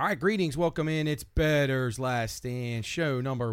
right, greetings, welcome in. It's Bettor's Last Stand, show number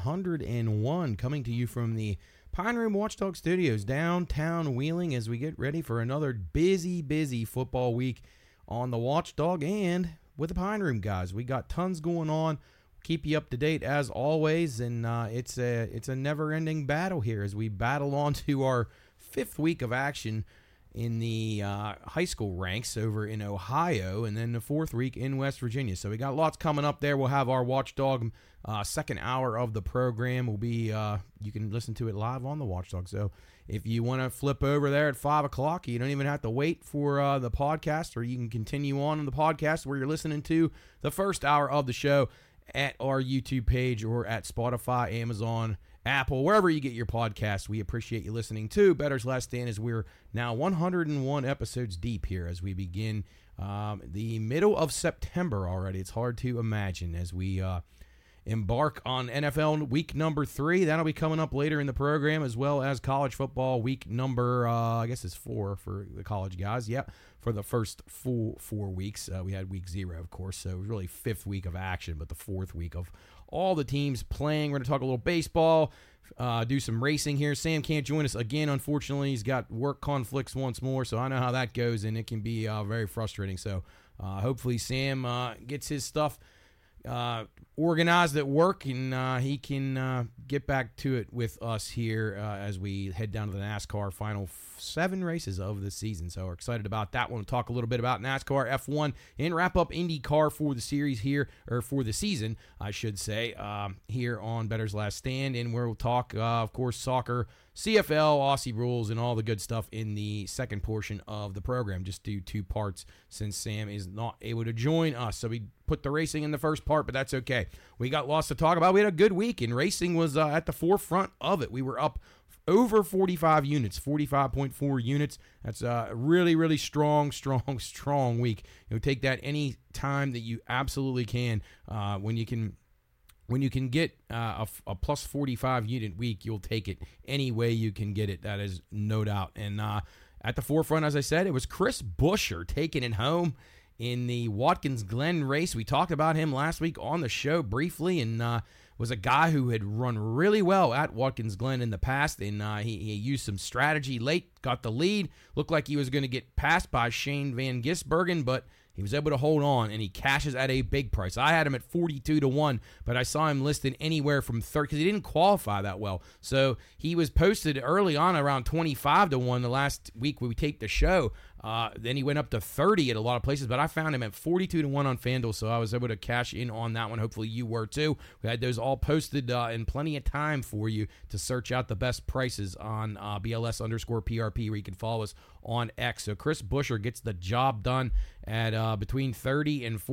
101, coming to you from the Pine Room Watchdog Studios, downtown Wheeling, as we get ready for another busy football week on the Watchdog and with the Pine Room guys. We got tons going on. Keep you up to date as always, and it's a never-ending battle here as we battle on to our fifth week of action in the high school ranks over in Ohio, and then the fourth week in West Virginia. So we got lots coming up there. We'll have our Watchdog second hour of the program. Will be you can listen to it live on the Watchdog. So if you want to flip over there at 5 o'clock, you don't even have to wait for the podcast, or you can continue on the podcast where you're listening to the first hour of the show at our YouTube page or at Spotify, Amazon, Apple, wherever you get your podcasts. We appreciate you listening to Bettor's Last Stand, as we're now 101 episodes deep here as we begin the middle of September already. It's hard to imagine as we embark on NFL week number 3. That'll be coming up later in the program, as well as college football week number, I guess it's 4 for the college guys. Yep, for the first full 4 weeks. We had week 0, of course, so it was really 5th week of action, but the 4th week of all the teams playing. We're going to talk a little baseball, do some racing here. Sam can't join us again, unfortunately. He's got work conflicts once more, so I know how that goes, and it can be very frustrating. So hopefully Sam gets his stuff organized at work, and he can get back to it with us here as we head down to the NASCAR final 7 races of the season. So we're excited about that one. We'll talk a little bit about NASCAR, F1, and wrap up IndyCar for the series here, or for the season, I should say, here on Bettor's Last Stand. And we'll talk, of course, soccer, CFL, Aussie rules, and all the good stuff in the second portion of the program. Just do 2 parts since Sam is not able to join us. So we put the racing in the first part, but that's okay. We got lots to talk about. We had a good week, and racing was at the forefront of it. We were up over 45 units, 45.4 units. That's a really strong week. You'll take that any time that you absolutely can. When you can get a plus 45 unit week, you'll take it any way you can get it. That is no doubt. And at the forefront, as I said, it was Chris Buescher taking it home in the Watkins Glen race. We talked about him last week on the show briefly, and was a guy who had run really well at Watkins Glen in the past, and he used some strategy late, got the lead, looked like he was going to get passed by Shane Van Gisbergen, but he was able to hold on, and he cashes at a big price. I had him at 42-1, but I saw him listed anywhere from 30 because he didn't qualify that well. So he was posted early on around 25-1 the last week when we taped the show. Then he went up to 30 at a lot of places, but I found him at 42-1 on FanDuel, so I was able to cash in on that one. Hopefully you were too. We had those all posted in plenty of time for you to search out the best prices on BLS_PRP, where you can follow us on X. So Chris Buescher gets the job done at between 30 and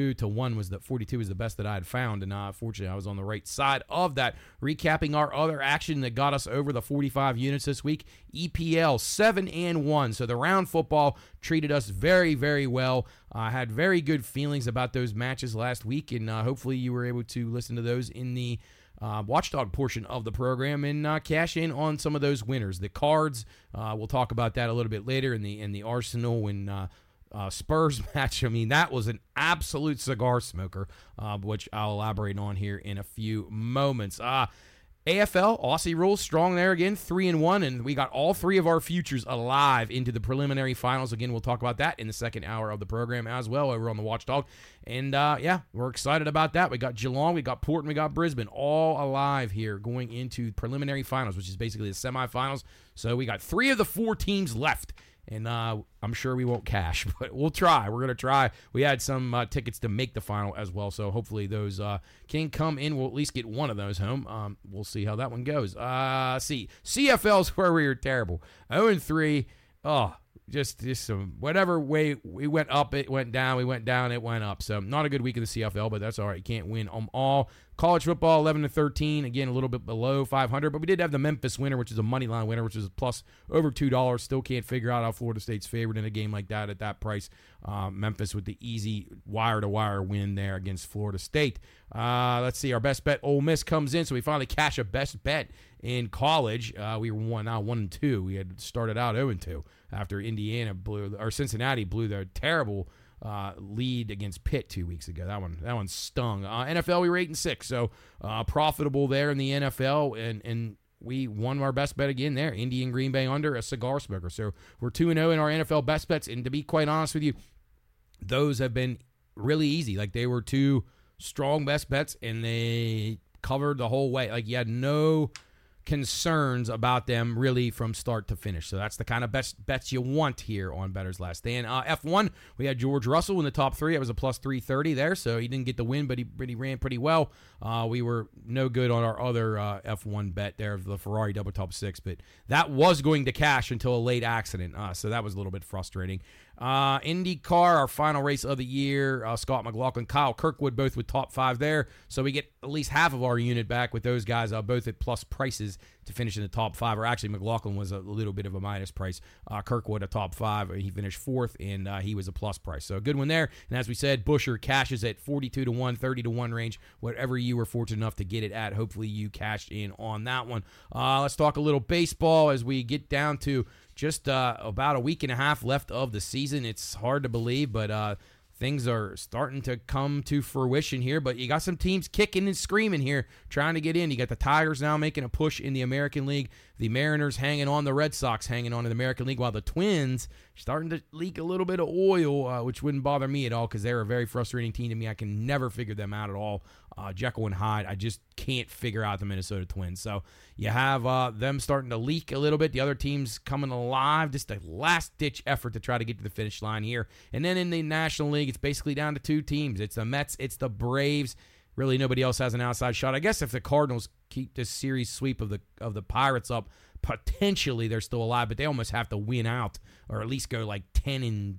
42-1. 42 was the best that I had found, and fortunately I was on the right side of that. Recapping our other action that got us over the 45 units this week, EPL 7-1. So the round football treated us very well. I had very good feelings about those matches last week, and hopefully you were able to listen to those in the Watchdog portion of the program and cash in on some of those winners. The cards, we'll talk about that a little bit later in the Arsenal and Spurs match. I mean, that was an absolute cigar smoker, which I'll elaborate on here in a few moments. AFL, Aussie rules, strong there again, 3-1, and we got all 3 of our futures alive into the preliminary finals. Again, we'll talk about that in the second hour of the program as well over on the Watchdog. And, we're excited about that. We got Geelong, we got Port, and we got Brisbane all alive here going into preliminary finals, which is basically the semifinals. So we got 3 of the 4 teams left. And I'm sure we won't cash, but we'll try. We're going to try. We had some tickets to make the final as well, so hopefully those can come in. We'll at least get one of those home. We'll see how that one goes. CFL's where we were terrible. 0-3. Oh, just some whatever way we went up, it went down. We went down, it went up. So not a good week in the CFL, but that's all right. You can't win them all. College football 11-13, again a little bit below 500, but we did have the Memphis winner, which is a money line winner, which is plus over $2. Still can't figure out how Florida State's favored in a game like that at that price. Memphis with the easy wire-to-wire win there against Florida State. Let's see, our best bet, Ole Miss comes in, so we finally cash a best bet in college. We were now 1-2. We had started out 0-2 after Cincinnati blew their terrible lead against Pitt 2 weeks ago. That one stung. NFL, we were 8-6, so profitable there in the NFL, and we won our best bet again there. Indy and Green Bay under, a cigar smoker. So we're 2-0 in our NFL best bets, and to be quite honest with you, those have been really easy. Like, they were 2 strong best bets, and they covered the whole way. Like, you had no concerns about them really from start to finish. So that's the kind of best bets you want here on Bettor's Last Stand. F1, we had George Russell in the top 3. It was a plus 330 there, so he didn't get the win, but he ran pretty well. We were no good on our other F1 bet there of the Ferrari double top 6, but that was going to cash until a late accident, so that was a little bit frustrating. IndyCar, our final race of the year, Scott McLaughlin, Kyle Kirkwood, both with top 5 there. So we get at least half of our unit back with those guys, both at plus prices to finish in the top 5. Or actually, McLaughlin was a little bit of a minus price. Kirkwood, a top 5. He finished 4th, and he was a plus price. So a good one there. And as we said, Buescher cashes at 42-1, 30-1 range. Whatever you were fortunate enough to get it at, hopefully you cashed in on that one. Let's talk a little baseball as we get down to just about a week and a half left of the season. It's hard to believe, but things are starting to come to fruition here. But you got some teams kicking and screaming here, trying to get in. You got the Tigers now making a push in the American League. The Mariners hanging on. The Red Sox hanging on in the American League, while the Twins starting to leak a little bit of oil, which wouldn't bother me at all because they're a very frustrating team to me. I can never figure them out at all. Jekyll and Hyde, I just can't figure out the Minnesota Twins. So you have them starting to leak a little bit. The other teams coming alive. Just a last-ditch effort to try to get to the finish line here. And then in the National League, it's basically down to 2 teams. It's the Mets, it's the Braves. Really, nobody else has an outside shot. I guess if the Cardinals keep this series sweep of the Pirates up, potentially they're still alive, but they almost have to win out or at least go like 10-3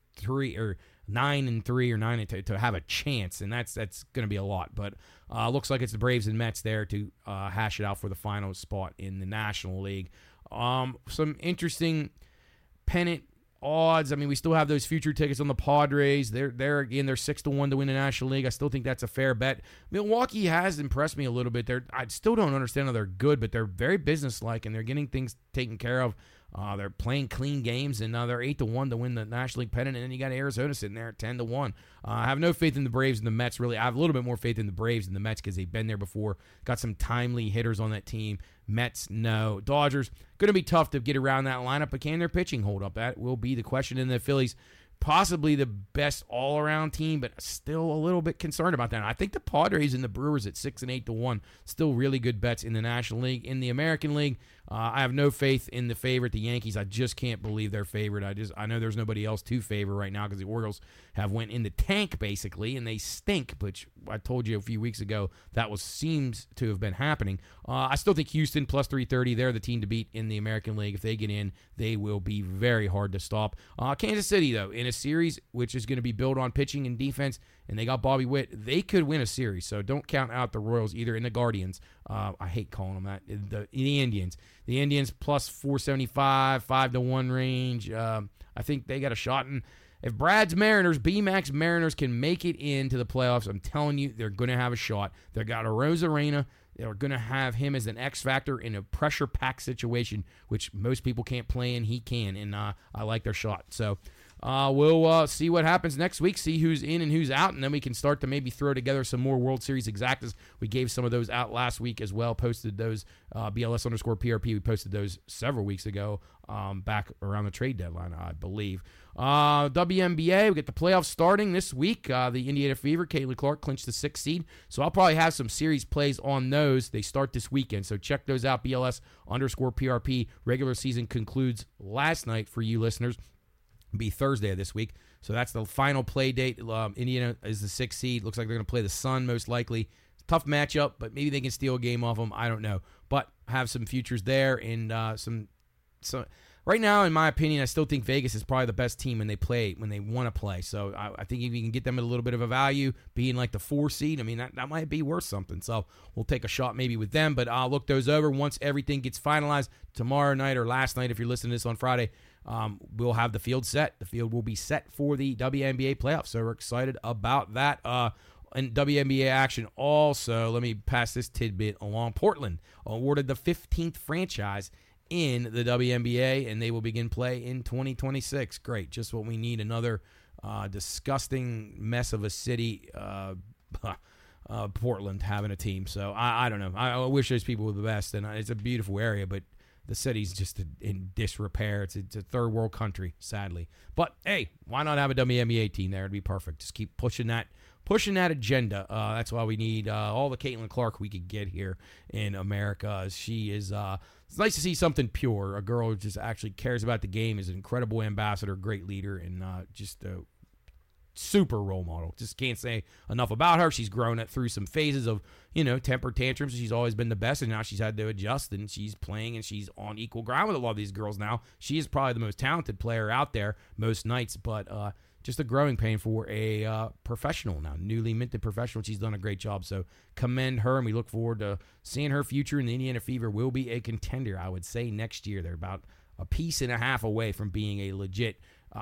or 9-3 or 9-2 to have a chance, and that's going to be a lot. But looks like it's the Braves and Mets there to hash it out for the final spot in the National League. Some interesting pennant odds. I mean, we still have those future tickets on the Padres. They're again, they're 6-1 to win the National League. I still think that's a fair bet. Milwaukee has impressed me a little bit. I still don't understand how they're good, but they're very businesslike and they're getting things taken care of. They're playing clean games, and they're 8-1 to win the National League pennant. And then you got Arizona sitting there at 10-1. I have no faith in the Braves and the Mets. Really, I have a little bit more faith in the Braves and the Mets because they've been there before. Got some timely hitters on that team. Mets, no. Dodgers, going to be tough to get around that lineup, but can their pitching hold up? That will be the question. In the Phillies, possibly the best all-around team, but still a little bit concerned about that. I think the Padres and the Brewers at 6 and 8-1, still really good bets in the National League. In the American League, I have no faith in the favorite, the Yankees. I just can't believe they're favored. I know there's nobody else to favor right now because the Orioles have went in the tank basically, and they stink. Which I told you a few weeks ago seems to have been happening. I still think Houston plus 330. They're the team to beat in the American League. If they get in, they will be very hard to stop. Kansas City though, in a series which is going to be built on pitching and defense, and they got Bobby Witt, they could win a series. So don't count out the Royals either. In the Guardians, I hate calling them that. The Indians. The Indians plus 475, 5-1 range. I think they got a shot. And if Brad's Mariners, B-Max Mariners can make it into the playoffs, I'm telling you, they're going to have a shot. They got a Rosarena. They're going to have him as an X factor in a pressure-packed situation, which most people can't play in. He can, and I like their shot. So we'll see what happens next week, see who's in and who's out, and then we can start to maybe throw together some more World Series exactas. We gave some of those out last week as well, posted those, BLS_PRP. We posted those several weeks ago, back around the trade deadline, I believe. WNBA, we get the playoffs starting this week. The Indiana Fever, Caitlin Clark clinched the 6th seed, so I'll probably have some series plays on those. They start this weekend, so check those out, BLS_PRP. Regular season concludes last night for you listeners. Be Thursday of this week. So that's the final play date. Indiana is the 6th seed. Looks like they're going to play the Sun most likely. Tough matchup, but maybe they can steal a game off them. I don't know. But have some futures there and some. Right now, in my opinion, I still think Vegas is probably the best team when they want to play. So I think if you can get them at a little bit of a value, being like the 4 seed, I mean, that might be worth something. So we'll take a shot maybe with them, but I'll look those over once everything gets finalized tomorrow night or last night if you're listening to this on Friday. We'll have the field set. The field will be set for the WNBA playoffs, so we're excited about that. And WNBA action also, let me pass this tidbit along. Portland awarded the 15th franchise in the WNBA, and they will begin play in 2026. Great. Just what we need, another disgusting mess of a city. Portland having a team. So I don't know. I wish those people were the best, and it's a beautiful area, but the city's just in disrepair. It's a third world country, sadly. But hey, why not have a WNBA team there? It'd be perfect. Just keep pushing that agenda. That's why we need all the Caitlin Clark we could get here in America. She is. It's nice to see something pure. A girl who just actually cares about the game, is an incredible ambassador, great leader, and just a super role model. Just can't say enough about her. She's grown it through some phases of, temper tantrums. She's always been the best, and now she's had to adjust, and she's playing, and she's on equal ground with a lot of these girls now. She is probably the most talented player out there most nights, but just a growing pain for a professional now, newly minted professional. She's done a great job, so commend her, and we look forward to seeing her future. And the Indiana Fever will be a contender, I would say, next year. They're about a piece and a half away from being a legit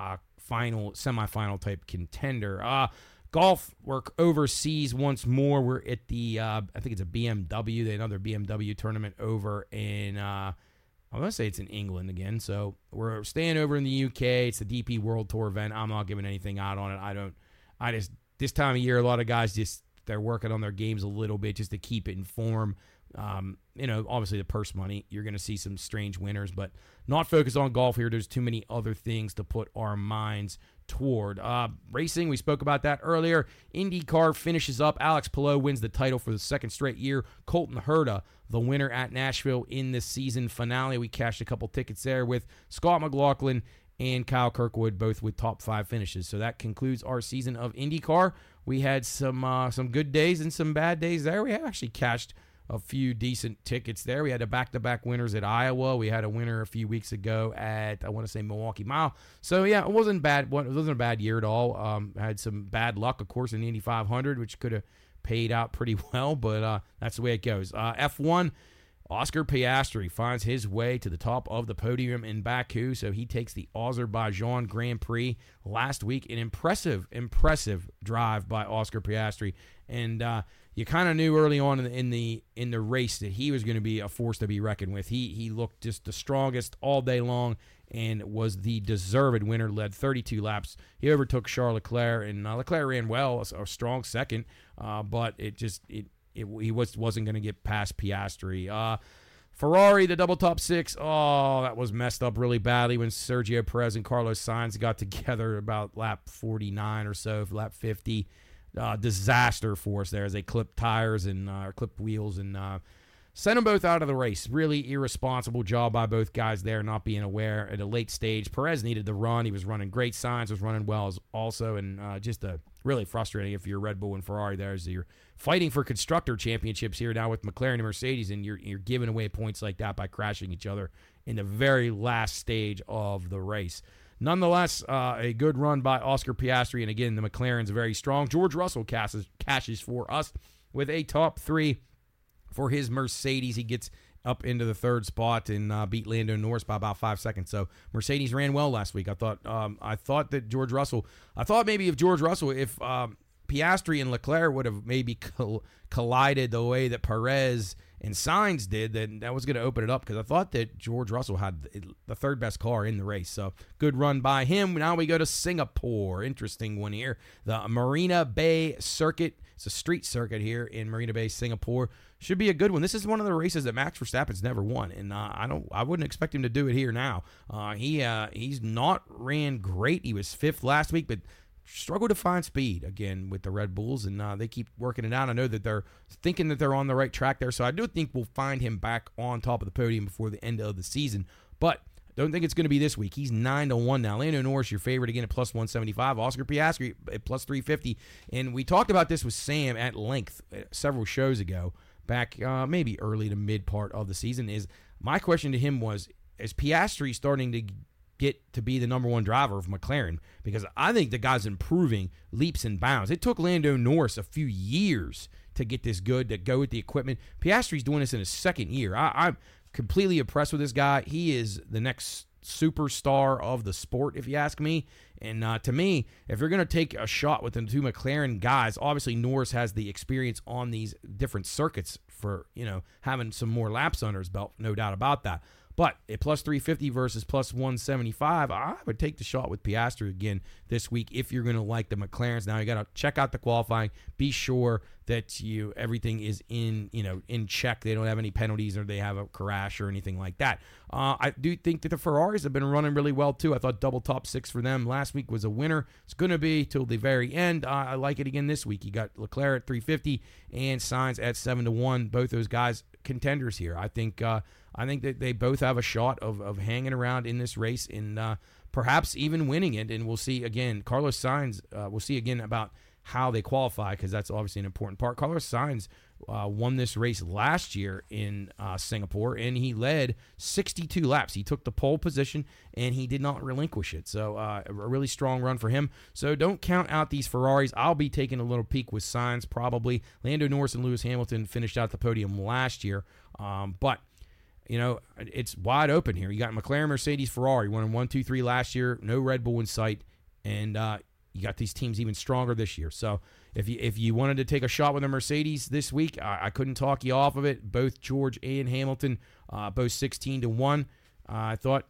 semifinal type contender. Golf, we're overseas once more. We're at the I think it's a BMW, another BMW tournament over in I want to say it's in England again. So we're staying over in the UK. It's the DP World Tour event. I'm not giving anything out on it. This time of year, a lot of guys they're working on their games a little bit just to keep it in form. Obviously the purse money, you're going to see some strange winners, but not focus on golf here. There's too many other things to put our minds toward. Racing, we spoke about that earlier. IndyCar finishes up. Alex Palou wins the title for the second straight year. Colton Herta, the winner at Nashville in the season finale. We cashed a couple tickets there with Scott McLaughlin and Kyle Kirkwood, both with top 5 finishes. So that concludes our season of IndyCar. We had some good days and some bad days there. We actually cashed a few decent tickets there. We had a back-to-back winners at Iowa. We had a winner a few weeks ago at, I want to say, Milwaukee Mile. So, yeah, it wasn't bad. It wasn't a bad year at all. Had some bad luck, of course, in the Indy 500, which could have paid out pretty well, but that's the way it goes. F1, Oscar Piastri finds his way to the top of the podium in Baku, so he takes the Azerbaijan Grand Prix last week. An impressive drive by Oscar Piastri, and you kind of knew early on in the race that he was going to be a force to be reckoned with. He looked just the strongest all day long and was the deserved winner, led 32 laps. He overtook Charles Leclerc, and Leclerc ran well, a strong second, but he wasn't going to get past Piastri. Ferrari, the double top 6, that was messed up really badly when Sergio Perez and Carlos Sainz got together about lap 49 or so, lap 50. Disaster for us there as they clipped tires and clipped wheels and sent them both out of the race. Really irresponsible job by both guys there, not being aware at a late stage. Perez needed the run. He was running great. Sainz was running well also, and just really frustrating if you're Red Bull and Ferrari there as you're fighting for constructor championships here now with McLaren and Mercedes, and you're giving away points like that by crashing each other in the very last stage of the race. Nonetheless, a good run by Oscar Piastri, and again, the McLaren's very strong. George Russell cashes for us with a top 3 for his Mercedes. He gets up into the 3rd spot and beat Lando Norris by about 5 seconds. So Mercedes ran well last week. I thought if George Russell, if Piastri and Leclerc would have maybe collided the way that Perez and Sainz did, then that was going to open it up, because I thought that George Russell had the 3rd best car in the race. So good run by him. Now we go to Singapore. Interesting one here. The Marina Bay Circuit. It's a street circuit here in Marina Bay, Singapore. Should be a good one. This is one of the races that Max Verstappen's never won, and I wouldn't expect him to do it here now. He's not ran great. He was 5th last week, but struggle to find speed again with the Red Bulls, and they keep working it out. I know that they're thinking that they're on the right track there, so I do think we'll find him back on top of the podium before the end of the season, but I don't think it's going to be this week. He's 9-1 now. Lando Norris, your favorite, again at plus 175. Oscar Piastri at plus 350, and we talked about this with Sam at length several shows ago, back maybe early to mid part of the season. Is my question to him was, is Piastri starting to get to be the number 1 driver of McLaren? Because I think the guy's improving leaps and bounds. It took Lando Norris a few years to get this good, to go with the equipment. Piastri's doing this in his 2nd year. I'm completely impressed with this guy. He is the next superstar of the sport, if you ask me. And to me, if you're going to take a shot with the 2 McLaren guys, obviously Norris has the experience on these different circuits for, having some more laps under his belt, no doubt about that. But at plus 350 versus plus 175, I would take the shot with Piastri again this week if you're going to like the McLarens. Now you got to check out the qualifying. Be sure that everything is in check. They don't have any penalties or they have a crash or anything like that. I do think that the Ferraris have been running really well too. I thought double top 6 for them last week was a winner. It's going to be till the very end. I like it again this week. You got Leclerc at 350 and Sainz at 7-1. Both those guys contenders here. I think that they both have a shot of hanging around in this race and perhaps even winning it. And we'll see again. Carlos Sainz. We'll see again about how they qualify because that's obviously an important part. Carlos Sainz won this race last year in Singapore, and he led 62 laps. He took the pole position, and he did not relinquish it. So a really strong run for him. So don't count out these Ferraris. I'll be taking a little peek with Sainz probably. Lando Norris and Lewis Hamilton finished out the podium last year, but it's wide open here. You got McLaren, Mercedes, Ferrari. Won 1, 2, 3 last year. No Red Bull in sight, and you got these teams even stronger this year. So if you wanted to take a shot with the Mercedes this week, I couldn't talk you off of it. Both George and Hamilton, both 16-1. I thought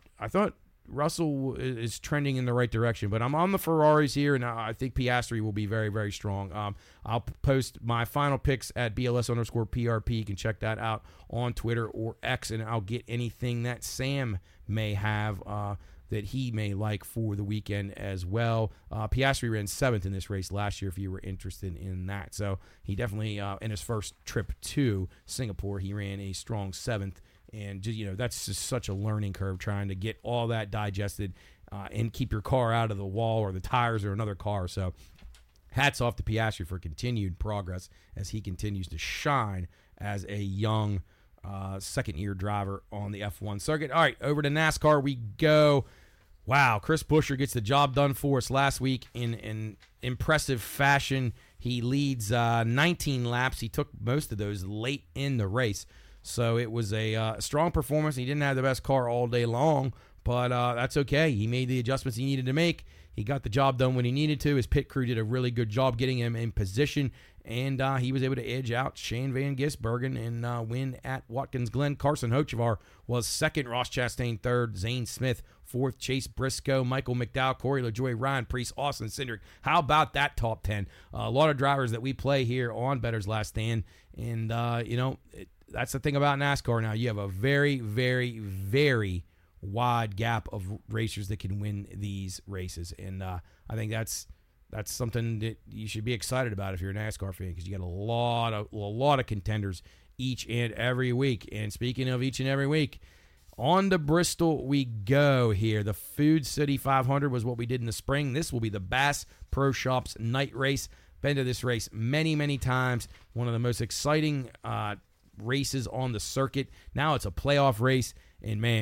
Russell is trending in the right direction, but I'm on the Ferraris here, and I think Piastri will be very, very strong. I'll post my final picks at BLS_PRP. You can check that out on Twitter or X, and I'll get anything that Sam may have that he may like for the weekend as well. Piastri ran 7th in this race last year if you were interested in that. So he definitely, in his first trip to Singapore, he ran a strong 7th. And, that's just such a learning curve trying to get all that digested and keep your car out of the wall or the tires or another car. So hats off to Piastri for continued progress as he continues to shine as a young second-year driver on the F1 circuit. All right, over to NASCAR we go. Wow, Chris Buescher gets the job done for us last week in impressive fashion. He leads 19 laps. He took most of those late in the race. So it was a strong performance. He didn't have the best car all day long, but that's okay. He made the adjustments he needed to make. He got the job done when he needed to. His pit crew did a really good job getting him in position, and he was able to edge out Shane Van Gisbergen and win at Watkins Glen. Carson Hocevar was second, Ross Chastain third, Zane Smith fourth, Chase Briscoe, Michael McDowell, Corey LaJoie, Ryan Preece, Austin Cindric. How about that top 10? A lot of drivers that we play here on Bettor's Last Stand, and that's the thing about NASCAR now. You have a very, very, very wide gap of racers that can win these races. And I think that's something that you should be excited about if you're a NASCAR fan because you got a lot of contenders each and every week. And speaking of each and every week, on to Bristol we go here. The Food City 500 was what we did in the spring. This will be the Bass Pro Shops night race. Been to this race many, many times. One of the most exciting races on the circuit. Now it's a playoff race, and man,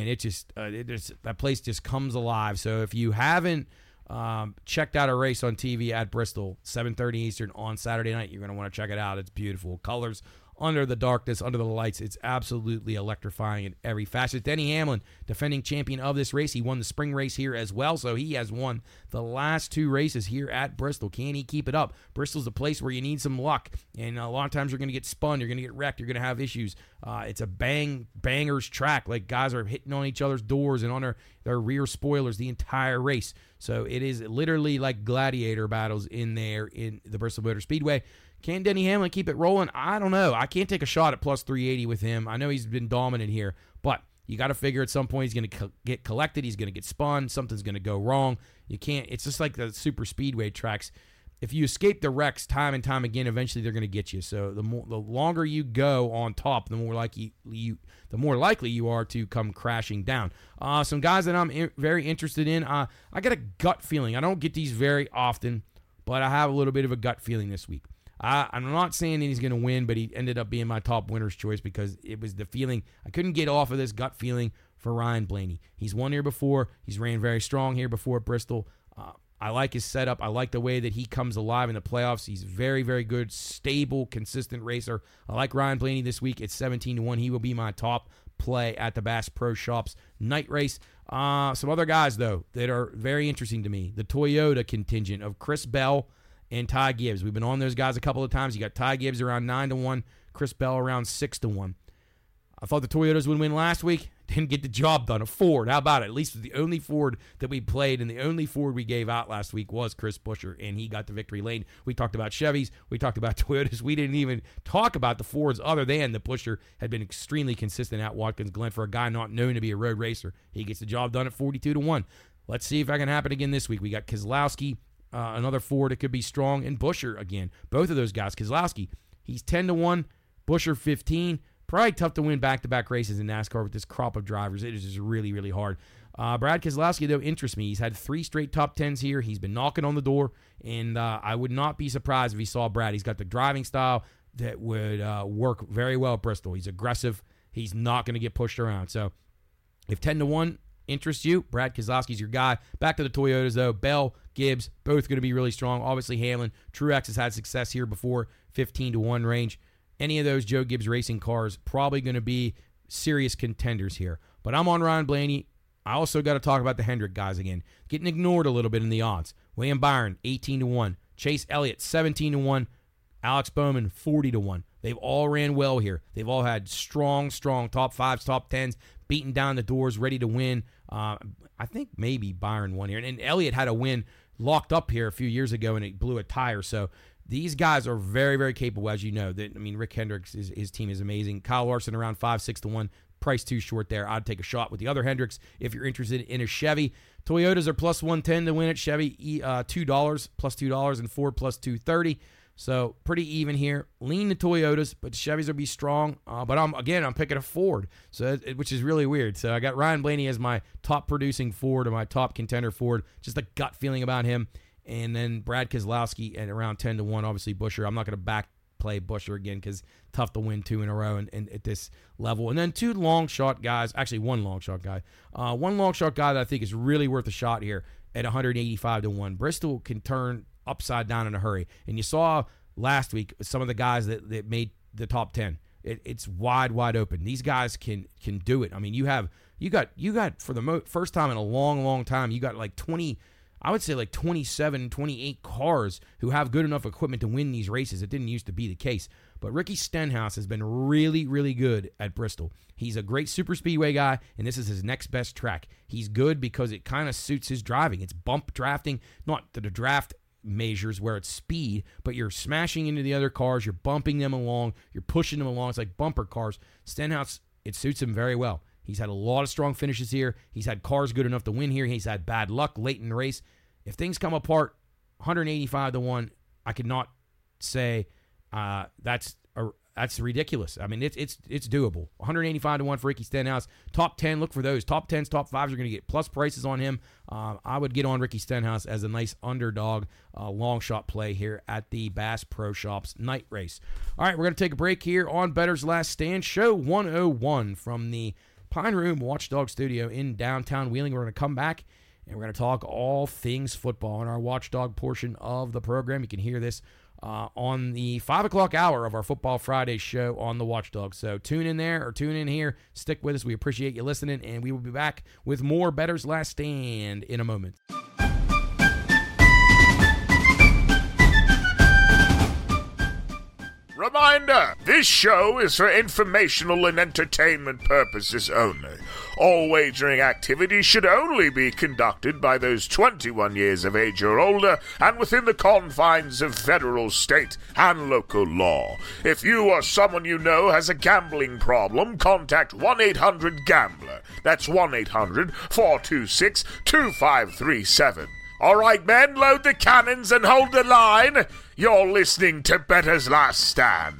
that place just comes alive. So if you haven't checked out a race on TV at Bristol, 7:30 Eastern on Saturday night, you're going to want to check it out. It's beautiful. Colors under the darkness, under the lights. It's absolutely electrifying in every facet. Denny Hamlin, defending champion of this race. He won the spring race here as well, so he has won the last 2 races here at Bristol. Can he keep it up? Bristol's a place where you need some luck, and a lot of times you're going to get spun, you're going to get wrecked, you're going to have issues. It's a bangers track. Like, guys are hitting on each other's doors and on their rear spoilers the entire race. So it is literally like gladiator battles in there in the Bristol Motor Speedway. Can Denny Hamlin keep it rolling? I don't know. I can't take a shot at plus 380 with him. I know he's been dominant here, but you got to figure at some point he's going to get collected. He's going to get spun. Something's going to go wrong. You can't. It's just like the super speedway tracks. If you escape the wrecks time and time again, eventually they're going to get you. So the longer you go on top, the more likely you are to come crashing down. Some guys that I'm very interested in. I got a gut feeling. I don't get these very often, but I have a little bit of a gut feeling this week. I'm not saying that he's going to win, but he ended up being my top winner's choice because it was the feeling. I couldn't get off of this gut feeling for Ryan Blaney. He's won here before. He's ran very strong here before at Bristol. I like his setup. I like the way that he comes alive in the playoffs. He's very, very good, stable, consistent racer. I like Ryan Blaney this week at 17-1. He will be my top play at the Bass Pro Shops night race. Some other guys, though, that are very interesting to me. The Toyota contingent of Chris Bell and Ty Gibbs. We've been on those guys a couple of times. You got Ty Gibbs around 9-1, Chris Bell around 6-1. I thought the Toyotas would win last week. Didn't get the job done. A Ford. How about it? At least the only Ford that we played and the only Ford we gave out last week was Chris Buescher, and he got the victory lane. We talked about Chevys. We talked about Toyotas. We didn't even talk about the Fords other than the Buescher had been extremely consistent at Watkins Glen for a guy not known to be a road racer. He gets the job done at 42-1. Let's see if that can happen again this week. We got Keselowski, another Ford. It could be strong, and Buescher again. Both of those guys. Keselowski, he's 10-1. Buescher 15. Probably tough to win back-to-back races in NASCAR with this crop of drivers. It is just really, really hard. Brad Keselowski, though, interests me. He's had 3 straight top 10s here. He's been knocking on the door, and I would not be surprised if he saw Brad. He's got the driving style that would work very well at Bristol. He's aggressive. He's not going to get pushed around. So if 10-1 interests you, Brad Keselowski's your guy. Back to the Toyotas, though. Bell, Gibbs, both going to be really strong. Obviously, Hamlin. Truex has had success here before, 15-1 range. Any of those Joe Gibbs racing cars probably going to be serious contenders here. But I'm on Ryan Blaney. I also got to talk about the Hendrick guys again. Getting ignored a little bit in the odds. William Byron, 18-1. Chase Elliott, 17-1. Alex Bowman, 40-1. They've all ran well here. They've all had strong top 5s, top 10s, beating down the doors, ready to win. I think maybe Byron won here. And Elliott had a win locked up here a few years ago, and it blew a tire. So these guys are very, very capable, as you know. Rick Hendricks, his team is amazing. Kyle Larson around 5-6-1. Price too short there. I'd take a shot with the other Hendricks if you're interested in a Chevy. Toyotas are plus 110 to win it. Chevy, $2, plus $2, and Ford plus 230. So pretty even here. Lean the Toyotas, but the Chevys will be strong. But I'm picking a Ford, which is really weird. So I got Ryan Blaney as my top producing Ford or my top contender Ford. Just a gut feeling about him. And then Brad Keselowski at around 10-1. Obviously, Buescher. I'm not going to back play Buescher again because tough to win 2 in a row and at this level. And then 2 long shot guys. Actually, 1 long shot guy. One long shot guy that I think is really worth a shot here at 185-1. Bristol can turn upside down in a hurry. And you saw last week some of the guys that made the top 10. It's wide open. These guys can do it. I mean, you got for the first time in a long time, you got like 20. I would say like 27, 28 cars who have good enough equipment to win these races. It didn't used to be the case. But Ricky Stenhouse has been really, really good at Bristol. He's a great super speedway guy, and this is his next best track. He's good because it kind of suits his driving. It's bump drafting, not the draft measures where it's speed, but you're smashing into the other cars, you're bumping them along, you're pushing them along. It's like bumper cars. Stenhouse, it suits him very well. He's had a lot of strong finishes here. He's had cars good enough to win here. He's had bad luck late in the race. If things come apart, 185-1, I could not say that's ridiculous. I mean, it's doable. 185-1 for Ricky Stenhouse. Top 10, look for those. Top 10s, top 5s are going to get plus prices on him. I would get on Ricky Stenhouse as a nice underdog long shot play here at the Bass Pro Shops night race. All right, we're going to take a break here on Bettor's Last Stand, show 101 from the Pine Room Watchdog Studio in downtown Wheeling. We're going to come back and we're going to talk all things football in our Watchdog portion of the program. You can hear this on the 5 o'clock hour of our Football Friday show on the Watchdog. So tune in there or tune in here. Stick with us. We appreciate you listening, and we will be back with more Bettor's Last Stand in a moment. Reminder, this show is for informational and entertainment purposes only. All wagering activities should only be conducted by those 21 years of age or older and within the confines of federal, state, and local law. If you or someone you know has a gambling problem, contact 1-800-GAMBLER. That's 1-800-426-2537. All right, men, load the cannons and hold the line. You're listening to Bettor's Last Stand.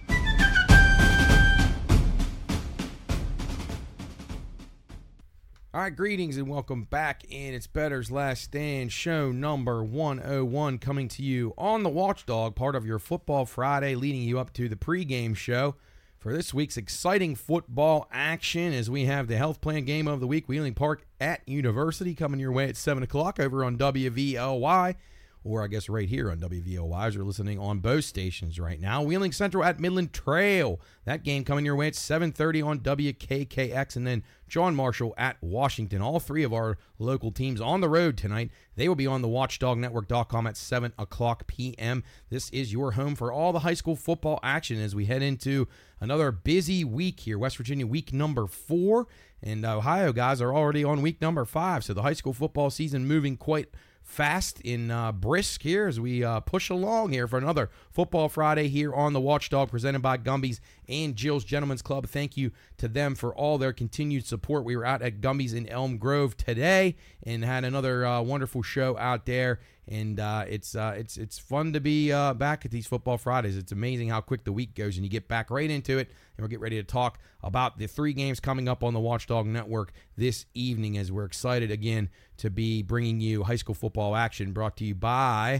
All right, greetings and welcome back, and it's Bettor's Last Stand, show number 101, coming to you on the Watchdog, part of your Football Friday, leading you up to the pregame show for this week's exciting football action as we have the health plan game of the week, Wheeling Park at University, coming your way at 7 o'clock over on WVLY. or I guess right here on WVOY, as you're listening on both stations right now. Wheeling Central at Midland Trail. That game coming your way at 7:30 on WKKX, and then John Marshall at Washington. All three of our local teams on the road tonight. They will be on the WatchdogNetwork.com at 7 o'clock p.m. This is your home for all the high school football action as we head into another busy week here. West Virginia week number 4, and Ohio guys are already on week number 5. So the high school football season moving quite fast in brisk here as we push along here for another Football Friday here on the Watchdog, presented by Gumby's and Jill's Gentlemen's Club. Thank you to them for all their continued support. We were out at Gumby's in Elm Grove today and had another wonderful show out there. And it's fun to be back at these Football Fridays. It's amazing how quick the week goes, and you get back right into it. And we'll get ready to talk about the 3 games coming up on the Watchdog Network this evening, as we're excited again to be bringing you high school football action, brought to you by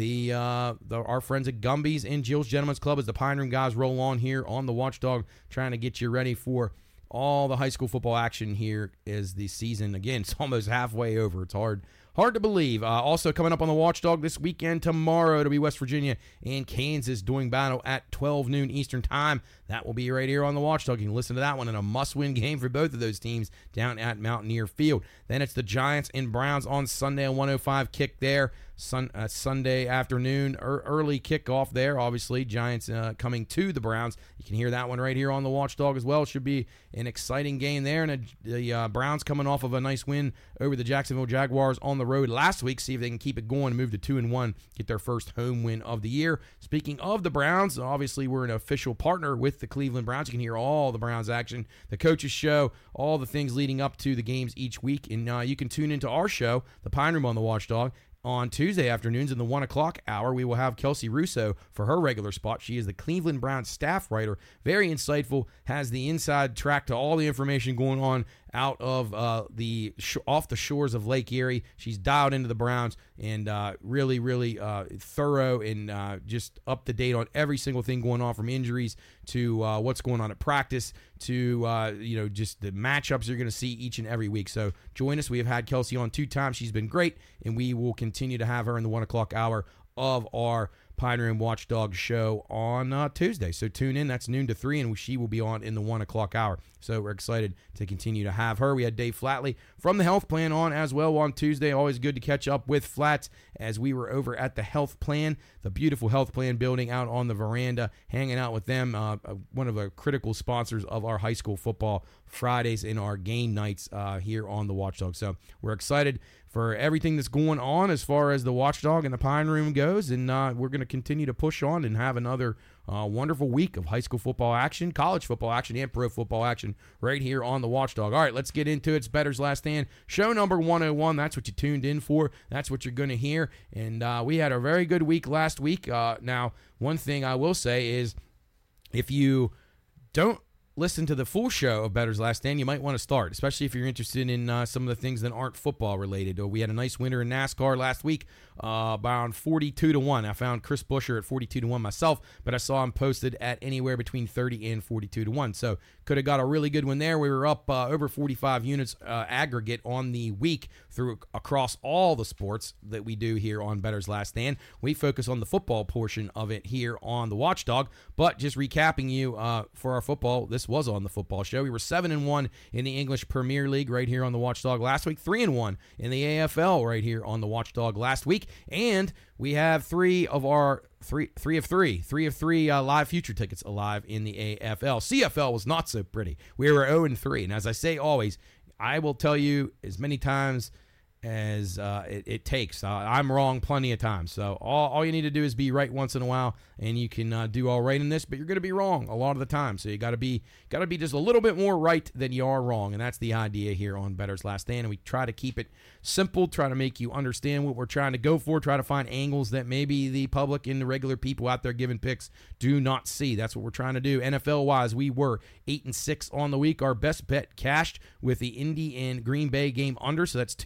our friends at Gumby's and Jill's Gentlemen's Club, as the Pine Room guys roll on here on the Watchdog, trying to get you ready for all the high school football action here as the season, again, it's almost halfway over. It's hard to believe. Also coming up on the Watchdog this weekend, tomorrow, it'll be West Virginia and Kansas doing battle at 12 noon Eastern time. That will be right here on the Watchdog. You can listen to that one in a must-win game for both of those teams down at Mountaineer Field. Then it's the Giants and Browns on Sunday, a 105 kick there. Sunday afternoon, early kickoff there. Obviously, Giants coming to the Browns. You can hear that one right here on the Watchdog as well. It should be an exciting game there. And the Browns coming off of a nice win over the Jacksonville Jaguars on the road last week. See if they can keep it going and move to 2-1, get their first home win of the year. Speaking of the Browns, obviously we're an official partner with the Cleveland Browns. You can hear all the Browns action, the coaches show, all the things leading up to the games each week. And you can tune into our show, The Pine Room on the Watchdog, on Tuesday afternoons in the 1 o'clock hour. We will have Kelsey Russo for her regular spot. She is the Cleveland Browns staff writer. Very insightful, has the inside track to all the information going on out of off the shores of Lake Erie. She's dialed into the Browns and really thorough and just up to date on every single thing going on, from injuries to what's going on at practice to just the matchups you're going to see each and every week. So join us. We have had Kelsey on 2 times. She's been great, and we will continue to have her in the 1 o'clock hour of our Pine Room Watchdog show on Tuesday. So tune in. That's noon to 3, and she will be on in the 1 o'clock hour. So we're excited to continue to have her. We had Dave Flatley from the Health Plan on as well on Tuesday. Always good to catch up with Flats as we were over at the Health Plan, the beautiful Health Plan building out on the veranda, hanging out with them, one of the critical sponsors of our high school football Fridays and our game nights here on the Watchdog. So we're excited for everything that's going on as far as the Watchdog and the Pine Room goes, and we're going to continue to push on and have another wonderful week of high school football action, college football action, and pro football action right here on the Watchdog. All right, let's get into it. It's Bettor's Last Stand, show number 101. That's what you tuned in for. That's what you're going to hear, and we had a very good week last week. Now, one thing I will say is, if you don't listen to the full show of Bettor's Last Stand, you might want to start, especially if you're interested in some of the things that aren't football related. We had a nice winner in NASCAR last week, around 42-1. I found Chris Buescher at 42-1 myself, but I saw him posted at anywhere between 30 and 42-1. So could have got a really good one there. We were up over 45 units aggregate on the week across all the sports that we do here on Bettor's Last Stand. We focus on the football portion of it here on the Watchdog, but just recapping you for our football, this was on the football show. We were 7-1 in the English Premier League right here on the Watchdog last week, 3-1 in the AFL right here on the Watchdog last week, and we have three of three live future tickets alive in the AFL. CFL was not so pretty. We were 0-3, and as I say always, I will tell you as many times as it takes. I'm wrong plenty of times. So all you need to do is be right once in a while, and you can do all right in this, but you're going to be wrong a lot of the time. So you got to be just a little bit more right than you are wrong, and that's the idea here on Bettor's Last Stand. And we try to keep it simple, try to make you understand what we're trying to go for, try to find angles that maybe the public and the regular people out there giving picks do not see. That's what we're trying to do. NFL-wise, we were 8-6 on the week. Our best bet cashed with the Indy and Green Bay game under, so that's 2-0 on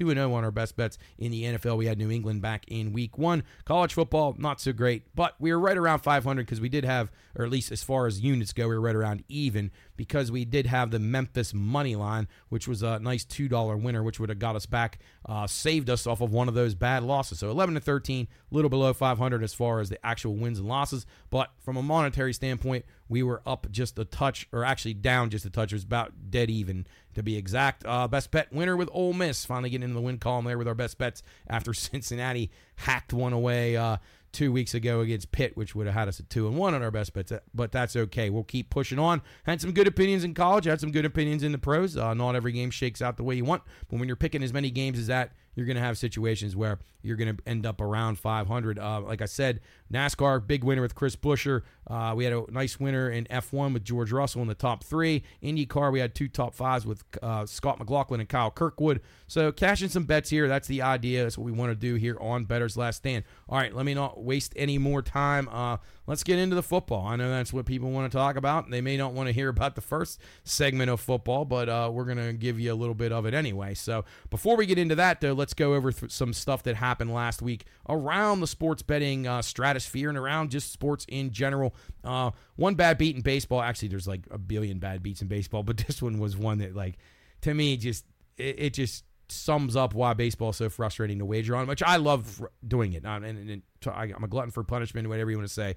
our best bets in the NFL. We had New England back in week 1. College football, not so great, but we were right around 500 because we did have, or at least as far as units go, we were right around even because we did have the Memphis money line, which was a nice $2 winner, which would have got us back, saved us off of one of those bad losses. So 11-13, a little below 500 as far as the actual wins and losses, but from a monetary standpoint, we were up just a touch, or actually down just a touch. It was about dead even, to be exact. Best bet winner with Ole Miss, finally getting into the win column there with our best bets after Cincinnati hacked one away 2 weeks ago against Pitt, which would have had us at 2-1 on our best bets, but that's okay. We'll keep pushing on. Had some good opinions in college, had some good opinions in the pros. Not every game shakes out the way you want, but when you're picking as many games as that, you're going to have situations where you're going to end up around 500. Like I said, NASCAR, big winner with Chris Buescher. We had a nice winner in F1 with George Russell in the top 3. IndyCar, we had 2 top 5s with Scott McLaughlin and Kyle Kirkwood. So cashing some bets here. That's the idea. That's what we want to do here on Bettor's Last Stand. All right, let me not waste any more time. Let's get into the football. I know that's what people want to talk about. They may not want to hear about the first segment of football, but we're going to give you a little bit of it anyway. So before we get into that, though, let's go over some stuff that happened last week around the sports betting stratosphere and around just sports in general. One bad beat in baseball. Actually, there's like a billion bad beats in baseball, but this one was one that, like, to me, it just sums up why baseball is so frustrating to wager on, which I love doing it. I'm a glutton for punishment, whatever you want to say.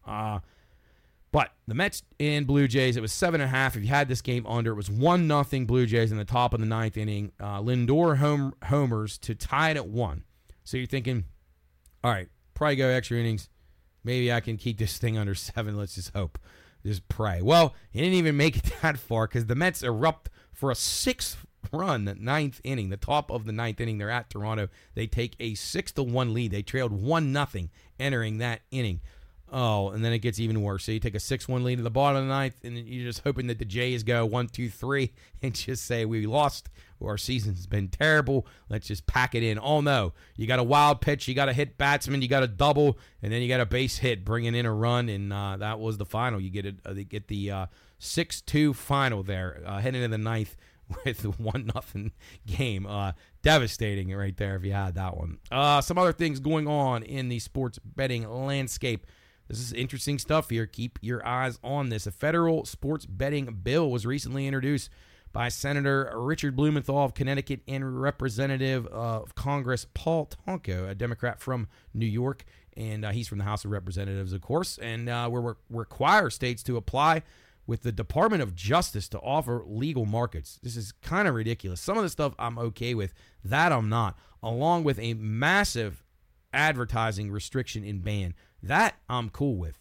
But the Mets and Blue Jays, it was 7.5. If you had this game under, it was 1-0 Blue Jays in the top of the 9th inning. Lindor homers to tie it at 1. So you're thinking, all right, probably go extra innings. Maybe I can keep this thing under 7. Let's just hope. Just pray. Well, he didn't even make it that far because the Mets erupt for a 6th run, the 9th inning, the top of the 9th inning. They're at Toronto. They take a 6-1 lead. They trailed 1-0 entering that inning. Oh, and then it gets even worse. So you take a 6-1 lead at the bottom of the 9th, and you're just hoping that the Jays go 1, 2, 3 and just say, we lost. Our season's been terrible. Let's just pack it in. Oh, no. You got a wild pitch. You got a hit batsman. You got a double, and then you got a base hit bringing in a run, and that was the final. You get the 6-2 final there, heading into the 9th with a 1-0 game. Devastating right there if you had that one. Some other things going on in the sports betting landscape. This is interesting stuff here. Keep your eyes on this. A federal sports betting bill was recently introduced by Senator Richard Blumenthal of Connecticut and Representative of Congress Paul Tonko, a Democrat from New York, and he's from the House of Representatives, of course, and will require states to apply with the Department of Justice to offer legal markets. This is kind of ridiculous. Some of the stuff I'm okay with, that I'm not, along with a massive advertising restriction and ban. That I'm cool with.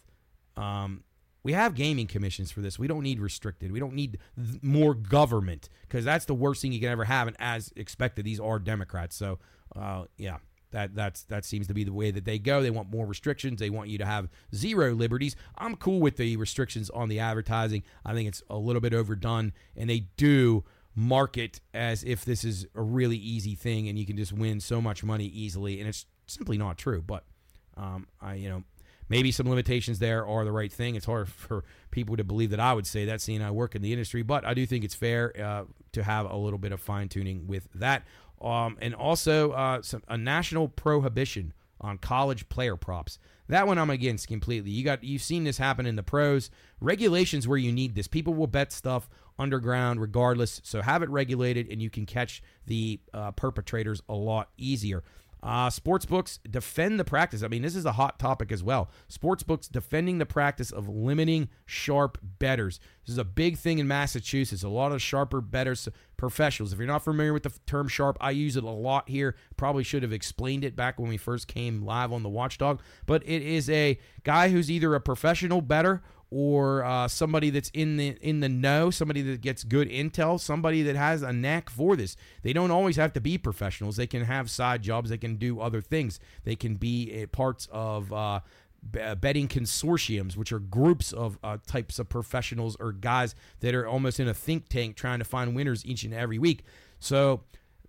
We have gaming commissions for this. We don't need restricted. We don't need more government because that's the worst thing you can ever have. And as expected, these are Democrats. So, yeah, that seems to be the way that they go. They want more restrictions. They want you to have zero liberties. I'm cool with the restrictions on the advertising. I think it's a little bit overdone, and they do market as if this is a really easy thing and you can just win so much money easily, and it's simply not true. But maybe some limitations there are the right thing. It's hard for people to believe that I would say that, seeing I work in the industry, but I do think it's fair to have a little bit of fine-tuning with that. And also a national prohibition on college player props. That one I'm against completely. You've seen this happen in the pros. Regulations where you need this. People will bet stuff underground regardless, so have it regulated and you can catch the perpetrators a lot easier. Sportsbooks defend the practice. I mean, this is a hot topic as well. Sportsbooks defending the practice of limiting sharp bettors. This is a big thing in Massachusetts. A lot of sharper bettors, professionals. If you're not familiar with the term sharp, I use it a lot here. Probably should have explained it back when we first came live on the Watchdog. But it is a guy who's either a professional bettor or somebody that's in the know, somebody that gets good intel, somebody that has a knack for this. They don't always have to be professionals. They can have side jobs. They can do other things. They can be parts of betting consortiums, which are groups of types of professionals or guys that are almost in a think tank trying to find winners each and every week. So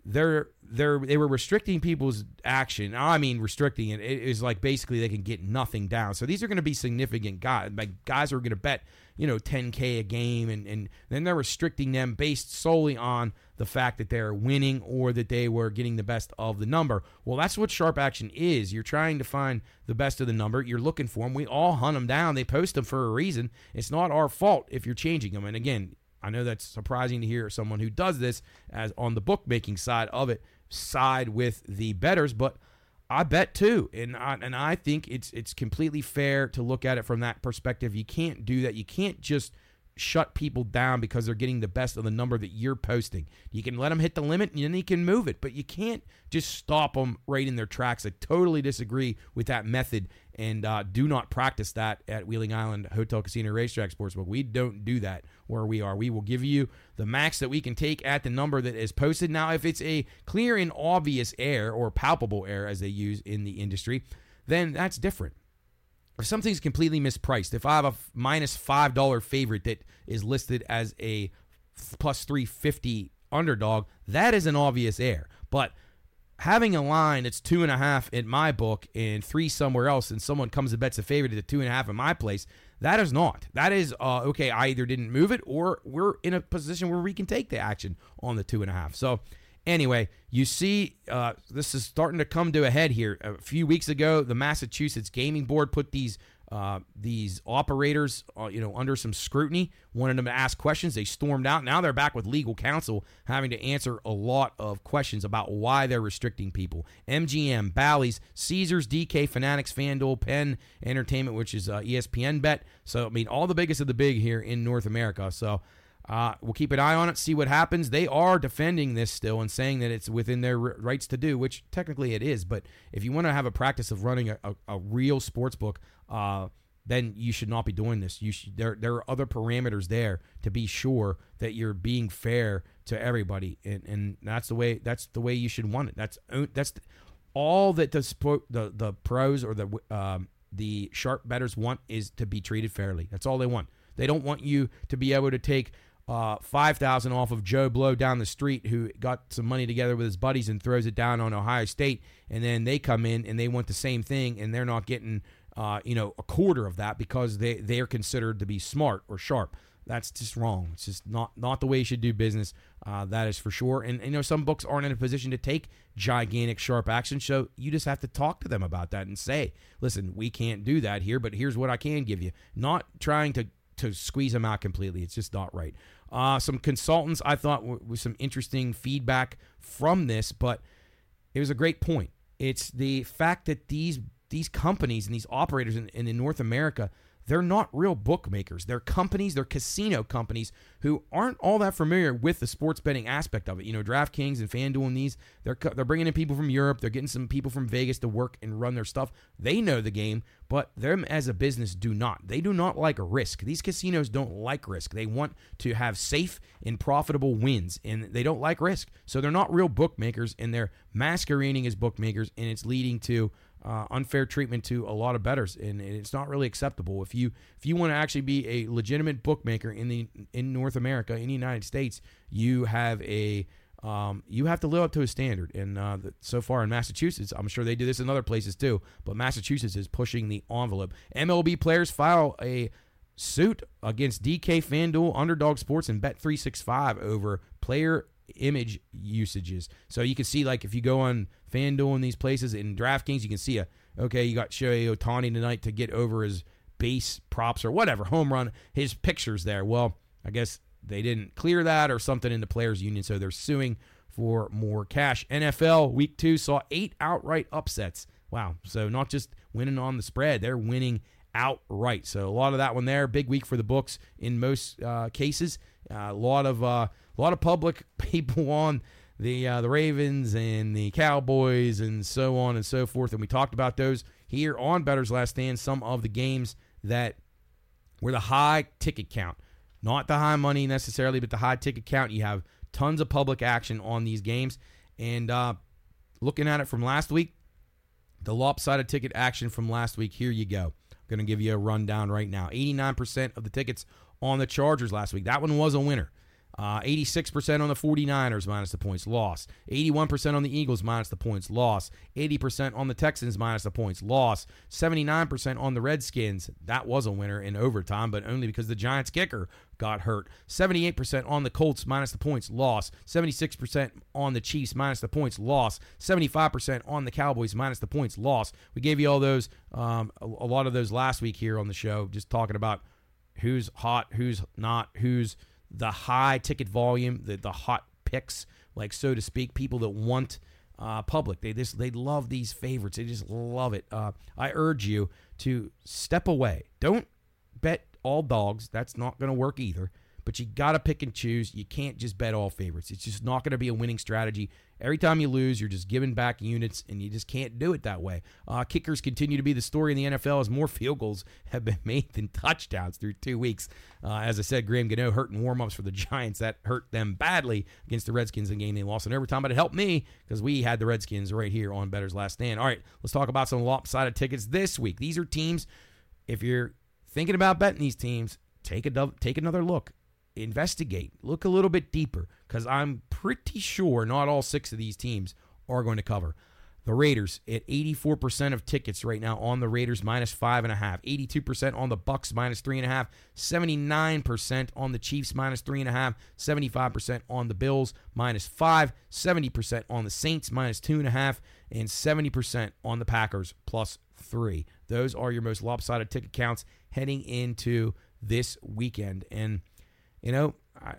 they were restricting people's action. I mean, restricting it. It is like basically they can get nothing down. So these are going to be significant guys. Like guys who are going to bet, $10K a game, and then they're restricting them based solely on the fact that they're winning or that they were getting the best of the number. Well, that's what sharp action is. You're trying to find the best of the number. You're looking for them. We all hunt them down. They post them for a reason. It's not our fault if you're changing them. And again, I know that's surprising to hear someone who does this as on the bookmaking side of it side with the bettors, but I bet too, and I think it's completely fair to look at it from that perspective. You can't do that. You can't just shut people down because they're getting the best of the number that you're posting. You can let them hit the limit and then you can move it, but you can't just stop them right in their tracks. I totally disagree with that method, and do not practice that at Wheeling Island Hotel Casino Racetrack Sportsbook. We don't do that where we are. We will give you the max that we can take at the number that is posted. Now, if it's a clear and obvious error, or palpable error as they use in the industry, then that's different. If something's completely mispriced, if I have a minus $5 favorite that is listed as a plus 350 underdog, that is an obvious error. But having a line that's 2.5 in my book and 3 somewhere else, and someone comes and bets a favorite at 2.5 in my place, that is not. That is, okay, I either didn't move it or we're in a position where we can take the action on the 2.5. So anyway, you see, this is starting to come to a head here. A few weeks ago, the Massachusetts Gaming Board put these operators, under some scrutiny, wanted them to ask questions. They stormed out. Now they're back with legal counsel, having to answer a lot of questions about why they're restricting people. MGM, Bally's, Caesars, DK, Fanatics, FanDuel, Penn Entertainment, which is ESPN Bet. So, I mean, all the biggest of the big here in North America. So, we'll keep an eye on it, see what happens. They are defending this still and saying that it's within their rights to do, which technically it is. But if you want to have a practice of running a real sports book, then you should not be doing this. There are other parameters there to be sure that you're being fair to everybody, and that's the way you should want it. That's all that the pros or the sharp bettors want, is to be treated fairly. That's all they want. They don't want you to be able to take $5,000 off of Joe Blow down the street, who got some money together with his buddies and throws it down on Ohio State, and then they come in and they want the same thing, and they're not getting a quarter of that because they are considered to be smart or sharp. That's just wrong. It's just not the way you should do business. That is for sure. And some books aren't in a position to take gigantic sharp action, so you just have to talk to them about that and say, listen, we can't do that here, but here's what I can give you. Not trying to squeeze them out completely. It's just not right. Some consultants, I thought, with some interesting feedback from this, but it was a great point. It's the fact that these companies and these operators in North America, they're not real bookmakers. They're companies, they're casino companies who aren't all that familiar with the sports betting aspect of it. DraftKings and FanDuel and these, they're bringing in people from Europe. They're getting some people from Vegas to work and run their stuff. They know the game, but them as a business do not. They do not like risk. These casinos don't like risk. They want to have safe and profitable wins, and they don't like risk. So they're not real bookmakers, and they're masquerading as bookmakers, and it's leading to unfair treatment to a lot of bettors, and it's not really acceptable. If you want to actually be a legitimate bookmaker in North America, in the United States, you have to live up to a standard. And so far in Massachusetts, I'm sure they do this in other places too, but Massachusetts is pushing the envelope. MLB players file a suit against DK, FanDuel, Underdog Sports, and Bet365 over player image usages. So you can see, like, if you go on FanDuel and these places, in DraftKings, you can see you got Shohei Ohtani tonight to get over his base props or whatever, home run, his pictures there. Well, I guess they didn't clear that or something in the players union, so they're suing for more cash. NFL Week 2 saw 8 outright upsets. Wow. So not just winning on the spread, they're winning outright. So a lot of that one there. Big week for the books in most cases. A lot of public people on the Ravens and the Cowboys and so on and so forth. And we talked about those here on Bettor's Last Stand, some of the games that were the high ticket count. Not the high money necessarily, but the high ticket count. You have tons of public action on these games. And looking at it from last week, the lopsided ticket action from last week, here you go. I'm going to give you a rundown right now. 89% of the tickets on the Chargers last week. That one was a winner. 86% on the 49ers minus the points, loss. 81% on the Eagles minus the points, loss. 80% on the Texans minus the points, loss. 79% on the Redskins. That was a winner in overtime, but only because the Giants kicker got hurt. 78% on the Colts minus the points, loss. 76% on the Chiefs minus the points, loss. 75% on the Cowboys minus the points, loss. We gave you all those, a lot of those last week here on the show, just talking about who's hot, who's not, who's the high ticket volume, the hot picks, like so to speak, people that want public. They love these favorites. They just love it. I urge you to step away. Don't bet all dogs. That's not going to work either. But you got to pick and choose. You can't just bet all favorites. It's just not going to be a winning strategy. Every time you lose, you're just giving back units, and you just can't do it that way. Kickers continue to be the story in the NFL as more field goals have been made than touchdowns through 2 weeks. As I said, Graham Gano hurt in warm-ups for the Giants. That hurt them badly against the Redskins in a game they lost in overtime, but it helped me because we had the Redskins right here on Bettor's Last Stand. All right, let's talk about some lopsided tickets this week. These are teams, if you're thinking about betting these teams, take another look. Investigate. Look a little bit deeper because I'm pretty sure not all 6 of these teams are going to cover. The Raiders at 84% of tickets right now on the Raiders minus 5.5, 82% on the Bucks minus 3.5, 79% on the Chiefs minus 3.5, 75% on the Bills minus 5, 70% on the Saints minus 2.5, and 70% on the Packers plus 3. Those are your most lopsided ticket counts heading into this weekend. And you know,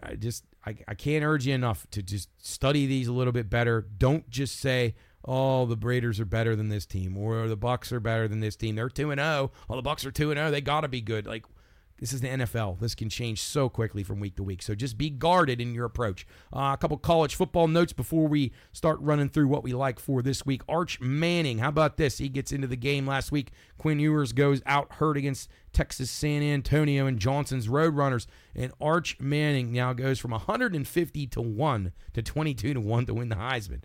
I can't urge you enough to just study these a little bit better. Don't just say, oh, the Raiders are better than this team, or the Bucks are better than this team. They're 2-0. Oh, the Bucks are 2-0. They got to be good. Like, this is the NFL. This can change so quickly from week to week. So just be guarded in your approach. A couple college football notes before we start running through what we like for this week. Arch Manning, how about this? He gets into the game last week. Quinn Ewers goes out hurt against Texas San Antonio and Johnson's Roadrunners. And Arch Manning now goes from 150 to 1 to 22 to 1 to win the Heisman.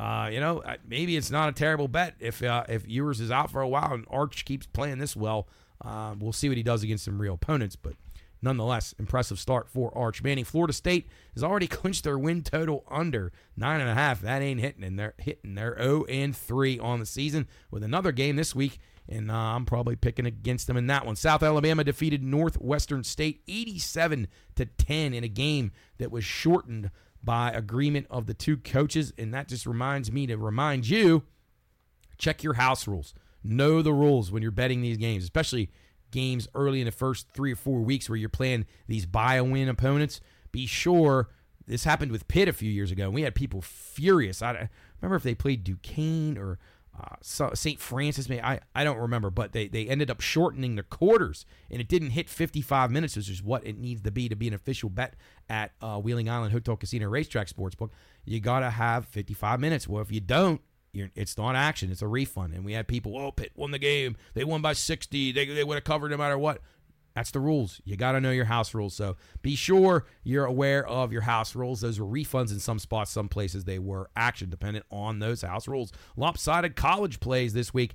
Maybe it's not a terrible bet if Ewers is out for a while and Arch keeps playing this well. We'll see what he does against some real opponents, but nonetheless, impressive start for Arch Manning. Florida State has already clinched their win total under 9.5. That ain't hitting, and they're hitting. They're 0-3 on the season with another game this week, and I'm probably picking against them in that one. South Alabama defeated Northwestern State 87-10 in a game that was shortened by agreement of the two coaches, and that just reminds me to remind you, check your house rules. Know the rules when you're betting these games, especially games early in the first 3 or 4 weeks where you're playing these buy-a-win opponents. Be sure, this happened with Pitt a few years ago, and we had people furious. I remember if they played Duquesne or St. Francis. I don't remember, but they ended up shortening the quarters, and it didn't hit 55 minutes, which is what it needs to be an official bet at Wheeling Island Hotel Casino Racetrack Sportsbook. You got to have 55 minutes. Well, if you don't, it's not action. It's a refund. And we had people, Pitt won the game. They won by 60. They would have covered no matter what. That's the rules. You got to know your house rules. So be sure you're aware of your house rules. Those were refunds in some spots. Some places they were action dependent on those house rules. Lopsided college plays this week.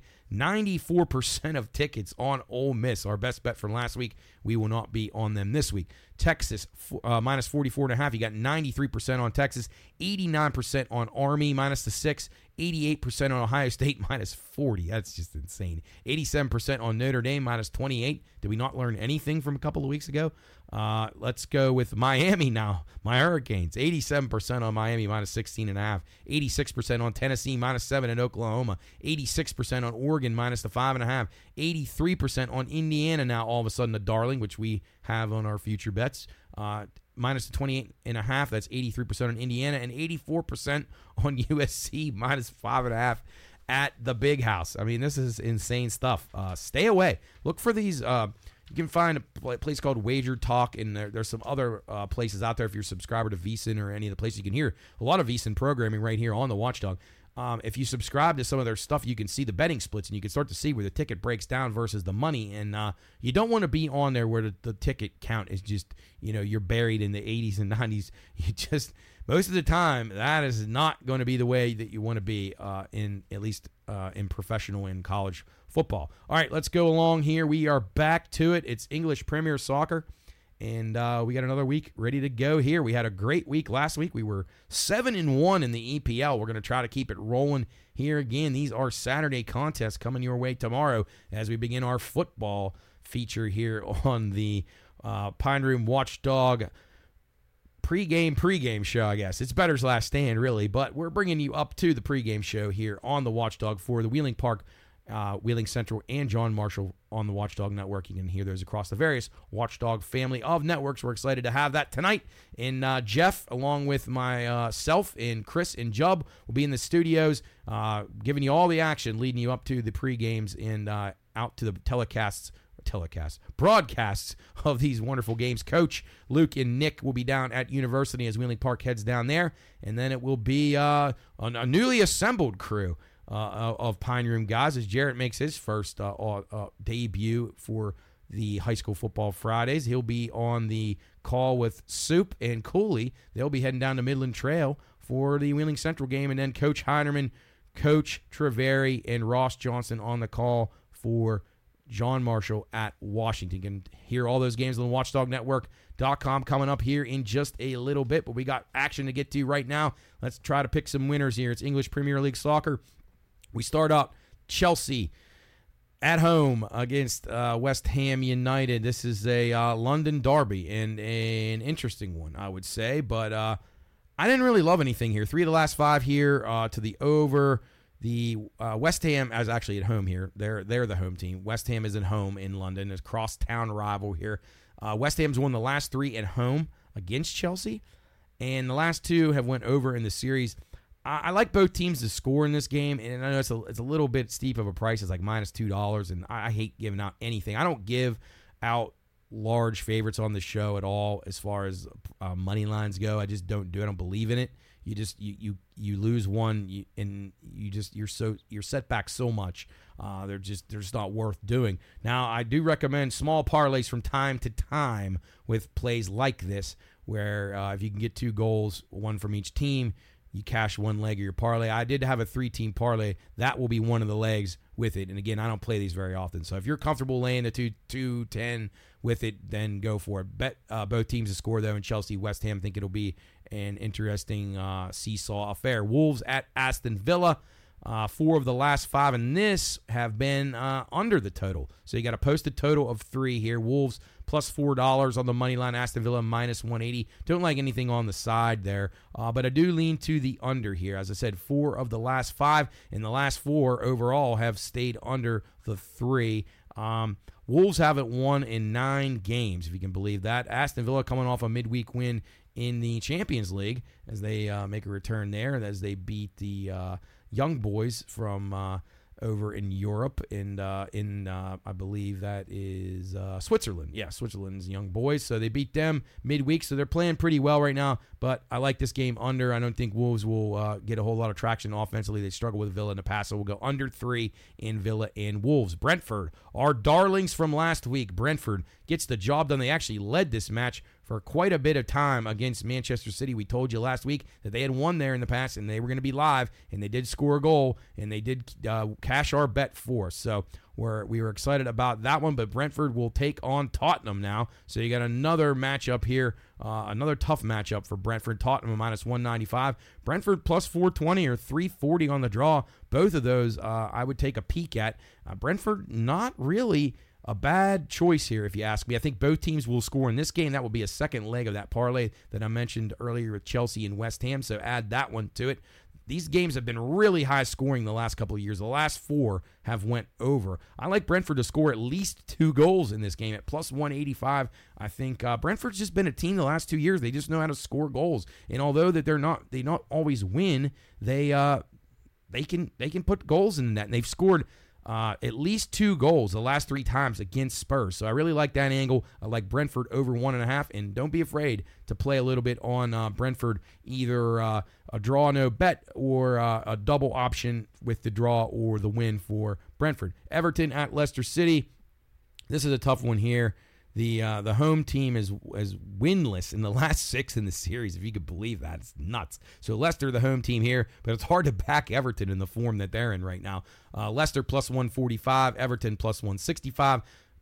94% of tickets on Ole Miss. Our best bet from last week. We will not be on them this week. Texas, minus 44.5. You got 93% on Texas, 89% on Army, minus the 6, 88% on Ohio State, minus 40. That's just insane. 87% on Notre Dame, minus 28. Did we not learn anything from a couple of weeks ago? Let's go with Miami now. My Hurricanes, 87% on Miami, minus 16.5. 86% on Tennessee, minus 7 in Oklahoma. 86% on Oregon, minus the 5.5. 83% on Indiana now, all of a sudden a darling, which we have on our future bets. Minus the 28.5. That's 83% on Indiana, and 84% on USC, minus 5.5 at the Big House. I mean, this is insane stuff. Stay away. Look for these. You can find a place called Wager Talk, and there's some other places out there if you're a subscriber to VSiN or any of the places. You can hear a lot of VSiN programming right here on the Watchdog. If you subscribe to some of their stuff, you can see the betting splits, and you can start to see where the ticket breaks down versus the money. And you don't want to be on there where the ticket count is just, you're buried in the 80s and 90s. You just, most of the time, that is not going to be the way that you want to be in at least in professional and college football. All right, let's go along here. We are back to it. It's English Premier Soccer. And we got another week ready to go here. We had a great week last week. We were 7-1 in the EPL. We're going to try to keep it rolling here again. These are Saturday contests coming your way tomorrow as we begin our football feature here on the Pine Room Watchdog pregame show, I guess. It's Bettor's Last Stand, really, but we're bringing you up to the pregame show here on the Watchdog for the Wheeling Park, Wheeling Central, and John Marshall on the Watchdog Network. You can hear those across the various Watchdog family of networks. We're excited to have that tonight. And Jeff, along with myself and Chris and Jub, will be in the studios giving you all the action, leading you up to the pregames and out to the broadcasts of these wonderful games. Coach Luke and Nick will be down at University as Wheeling Park heads down there, and then it will be a newly assembled crew of Pine Room guys as Jarrett makes his first debut for the High School Football Fridays. He'll be on the call with Soup and Cooley. They'll be heading down to Midland Trail for the Wheeling Central game, and then Coach Heinerman, Coach Treveri, and Ross Johnson on the call for John Marshall at Washington. You can hear all those games on the WatchdogNetwork.com coming up here in just a little bit, but we got action to get to right now. Let's try to pick some winners here. It's English Premier League Soccer. We start out Chelsea at home against West Ham United. This is a London derby and an interesting one, I would say, but I didn't really love anything here. 3 of the last 5 here to the over. The West Ham is actually at home here. They're the home team. West Ham is at home in London. It's a crosstown rival here. West Ham's won the last 3 at home against Chelsea, and the last 2 have went over in the series. I like both teams to score in this game, and I know it's a little bit steep of a price. It's like -$2, and I hate giving out anything. I don't give out large favorites on the show at all as far as money lines go. I just don't do it. I don't believe in it. You lose one, you're set back so much. They're just not worth doing. Now, I do recommend small parlays from time to time with plays like this, where if you can get 2 goals, 1 from each team, you cash 1 leg of your parlay. I did have a 3-team parlay. That will be one of the legs with it. And again, I don't play these very often. So if you're comfortable laying the 2-10 with it, then go for it. Bet both teams to score, though, in Chelsea, West Ham. Think it'll be an interesting seesaw affair. Wolves at Aston Villa. 4 of the last 5 in this have been under the total. So you got a posted total of 3 here. Wolves plus $4 on the money line. Aston Villa -180. Don't like anything on the side there, but I do lean to the under here. As I said, 4 of the last 5, and the last 4 overall have stayed under the 3. Wolves haven't won in 9 games, if you can believe that. Aston Villa coming off a midweek win in the Champions League as they make a return there, as they beat the Young Boys from over in Europe, and I believe that is Switzerland. Yeah, Switzerland's Young Boys. So they beat them midweek, so they're playing pretty well right now. But I like this game under. I don't think Wolves will get a whole lot of traction offensively. They struggle with Villa in the past, so we'll go under 3 in Villa and Wolves. Brentford, our darlings from last week. Brentford gets the job done. They actually led this match for quite a bit of time against Manchester City. We told you last week that they had won there in the past, and they were going to be live, and they did score a goal, and they did cash our bet for us. So we were excited about that one, but Brentford will take on Tottenham now. So you got another matchup here, another tough matchup for Brentford. Tottenham -195. Brentford plus 420 or 340 on the draw. Both of those I would take a peek at. Brentford not really a bad choice here, if you ask me. I think both teams will score in this game. That will be a second leg of that parlay that I mentioned earlier with Chelsea and West Ham, so add that one to it. These games have been really high scoring the last couple of years. The last 4 have went over. I like Brentford to score at least 2 goals in this game at plus 185. I think Brentford's just been a team the last 2 years. They just know how to score goals. And although that they not always win, they can put goals in that. And they've scored at least 2 goals the last 3 times against Spurs. So I really like that angle. I like Brentford over 1.5, and don't be afraid to play a little bit on Brentford, either a draw no bet or a double option with the draw or the win for Brentford. Everton at Leicester City. This is a tough one here. The home team is winless in the last 6 in the series, if you could believe that. It's nuts. So Leicester, the home team here, but it's hard to back Everton in the form that they're in right now. Leicester plus 145, Everton plus 165.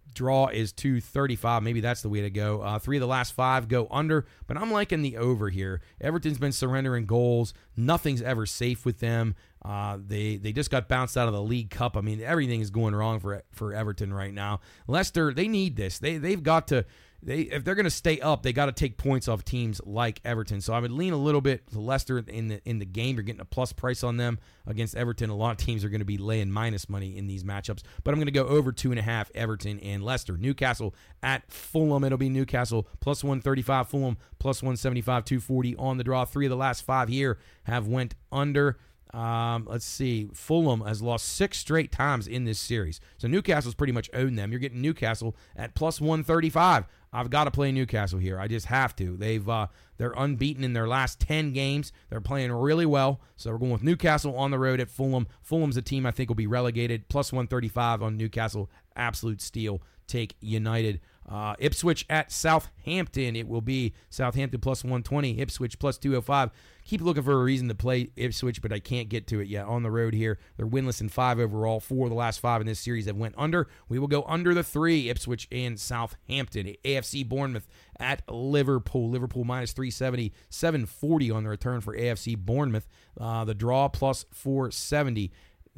Draw is 235. Maybe that's the way to go. 3 of the last 5 go under, but I'm liking the over here. Everton's been surrendering goals. Nothing's ever safe with them. They just got bounced out of the League Cup. I mean, everything is going wrong for Everton right now. Leicester, they need this. They've got to. If they're going to stay up, they got to take points off teams like Everton. So I would lean a little bit to Leicester in the game. You're getting a plus price on them against Everton. A lot of teams are going to be laying minus money in these matchups. But I'm going to go over 2.5 Everton and Leicester. Newcastle at Fulham. It'll be Newcastle plus 135. Fulham plus 175. 240 on the draw. 3 of the last 5 here have went under. Let's see. Fulham has lost 6 straight times in this series. So Newcastle's pretty much owned them. You're getting Newcastle at plus 135. I've got to play Newcastle here. I just have to. They're unbeaten in their last 10 games. They're playing really well. So we're going with Newcastle on the road at Fulham. Fulham's a team I think will be relegated. Plus 135 on Newcastle. Absolute steal. Take United. Ipswich at Southampton. It will be Southampton plus 120. Ipswich plus 205. Keep looking for a reason to play Ipswich, but I can't get to it yet. On the road here, they're winless in 5 overall. 4 of the last 5 in this series have went under. We will go under the 3, Ipswich and Southampton. AFC Bournemouth at Liverpool. Liverpool minus 370, 740 on the return for AFC Bournemouth. The draw plus 470.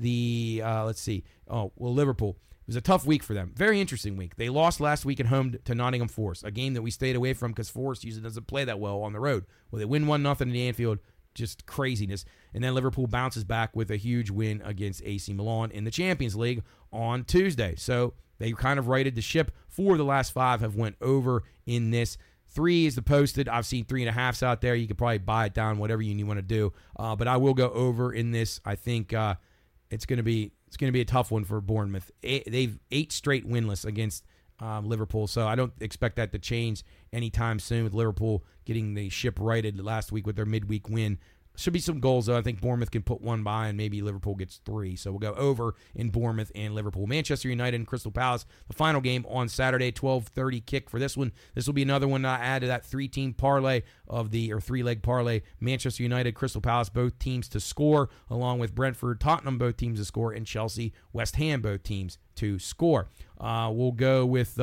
Let's see. Liverpool. It was a tough week for them. Very interesting week. They lost last week at home to Nottingham Forest, a game that we stayed away from because Forest usually doesn't play that well on the road. Well, they win 1-0 in the Anfield, just craziness. And then Liverpool bounces back with a huge win against AC Milan in the Champions League on Tuesday. So they kind of righted the ship. 4 of the last 5 have went over in this. 3 is the posted. I've seen 3.5s out there. You could probably buy it down, whatever you want to do. But I will go over in this. I think it's going to be a tough one for Bournemouth. They've 8 straight winless against Liverpool, so I don't expect that to change anytime soon with Liverpool getting the ship righted last week with their midweek win. Should be some goals, though. I think Bournemouth can put 1 by, and maybe Liverpool gets 3. So we'll go over in Bournemouth and Liverpool. Manchester United and Crystal Palace, the final game on Saturday, 12:30 kick for this one. This will be another one I add to that 3-team parlay or 3-leg parlay. Manchester United, Crystal Palace, both teams to score, along with Brentford, Tottenham, both teams to score, and Chelsea, West Ham, both teams to score. We'll go with...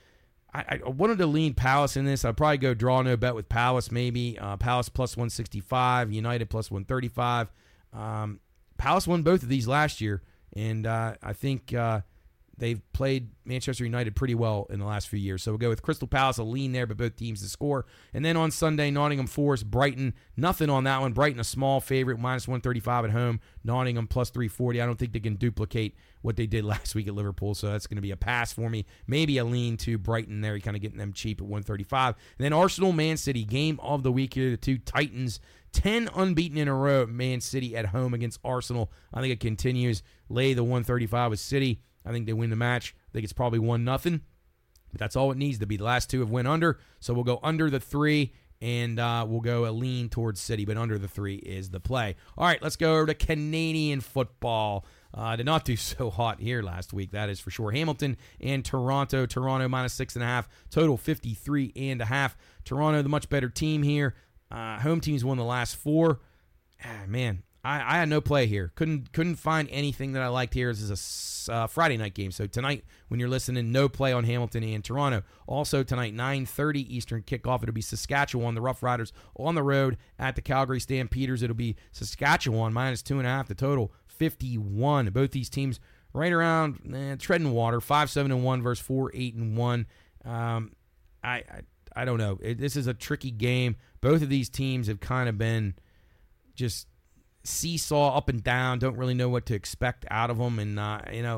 I wanted to lean Palace in this. I'd probably go draw no bet with Palace maybe. Palace plus 165, United plus 135. Palace won both of these last year, and I think they've played Manchester United pretty well in the last few years. So we'll go with Crystal Palace, a lean there, but both teams to score. And then on Sunday, Nottingham Forest, Brighton. Nothing on that one. Brighton, a small favorite, minus 135 at home. Nottingham plus 340. I don't think they can duplicate what they did last week at Liverpool, so that's going to be a pass for me. Maybe a lean to Brighton there, kind of getting them cheap at 135. And then Arsenal, Man City, game of the week here. The 2 Titans, 10 unbeaten in a row. Man City at home against Arsenal. I think it continues. Lay the 135 with City. I think they win the match. I think it's probably 1-0. But that's all it needs to be. The last 2 have went under, so we'll go under the 3. And we'll go a lean towards City, but under the 3 is the play. All right, let's go over to Canadian football. Did not do so hot here last week, that is for sure. Hamilton and Toronto. Toronto minus 6.5. Total 53.5. Toronto, the much better team here. Home team's won the last 4. Man, I had no play here. Couldn't find anything that I liked here. This is a Friday night game. So tonight, when you're listening, no play on Hamilton and Toronto. Also tonight, 9:30 Eastern kickoff. It'll be Saskatchewan, the Rough Riders, on the road at the Calgary Stampeders. It'll be Saskatchewan minus 2.5. The total 51. Both these teams right around treading water. 5-7-1 versus 4-8-1. I don't know. This is a tricky game. Both of these teams have kind of been just seesaw up and down. Don't really know what to expect out of them, and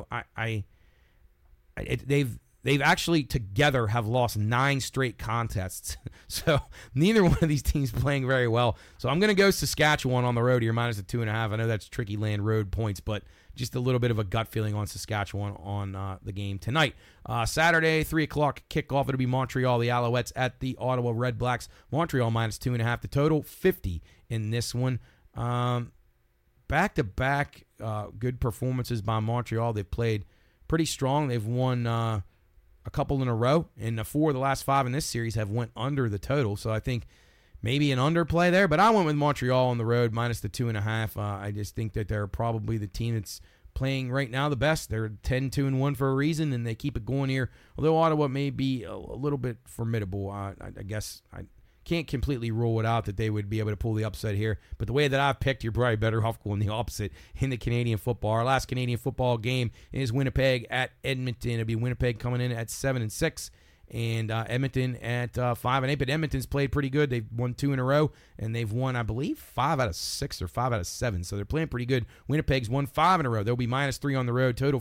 they've actually together have lost 9 straight contests. So neither one of these teams playing very well. So I'm going to go Saskatchewan on the road here, minus the 2.5. I know that's tricky land road points, but just a little bit of a gut feeling on Saskatchewan on the game tonight. Saturday, 3 o'clock kickoff. It'll be Montreal, the Alouettes at the Ottawa Red Blacks. Montreal minus 2.5. The total 50 in this one. Back-to-back good performances by Montreal. They've played pretty strong. They've won a couple in a row, and 4 of the last 5 in this series have went under the total. So I think maybe an underplay there, but I went with Montreal on the road minus the 2.5. I just think that they're probably the team that's playing right now the best. They're 10-2-1 for a reason, and they keep it going here. Although Ottawa may be a little bit formidable, I guess I can't completely rule it out that they would be able to pull the upset here. But the way that I've picked, you're probably better off going the opposite in the Canadian football. Our last Canadian football game is Winnipeg at Edmonton. It'll be Winnipeg coming in at 7-6. And Edmonton at 5-8, but Edmonton's played pretty good. They've won 2 in a row, and they've won, I believe, 5 out of 6 or 5 out of 7. So they're playing pretty good. Winnipeg's won 5 in a row. They'll be -3 on the road, total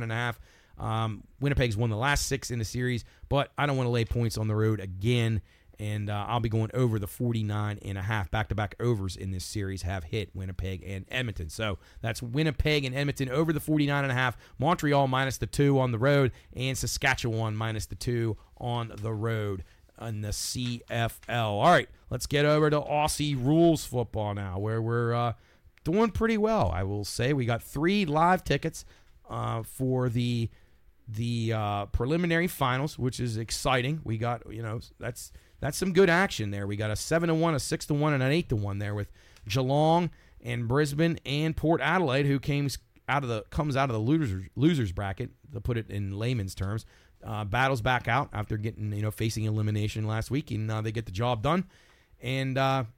49.5. Winnipeg's won the last 6 in the series, but I don't want to lay points on the road again. And I'll be going over the 49.5. Back-to-back overs in this series have hit Winnipeg and Edmonton. So that's Winnipeg and Edmonton over the 49.5. Montreal -2 on the road. And Saskatchewan -2 on the road in the CFL. All right, let's get over to Aussie rules football now, where we're doing pretty well, I will say. We got 3 live tickets for the preliminary finals, which is exciting. We got, that's some good action there. We got a 7-1, a 6-1, and an 8-1 there with Geelong and Brisbane and Port Adelaide, who comes out of the losers bracket, to put it in layman's terms. Battles back out after getting facing elimination last week, and they get the job done. And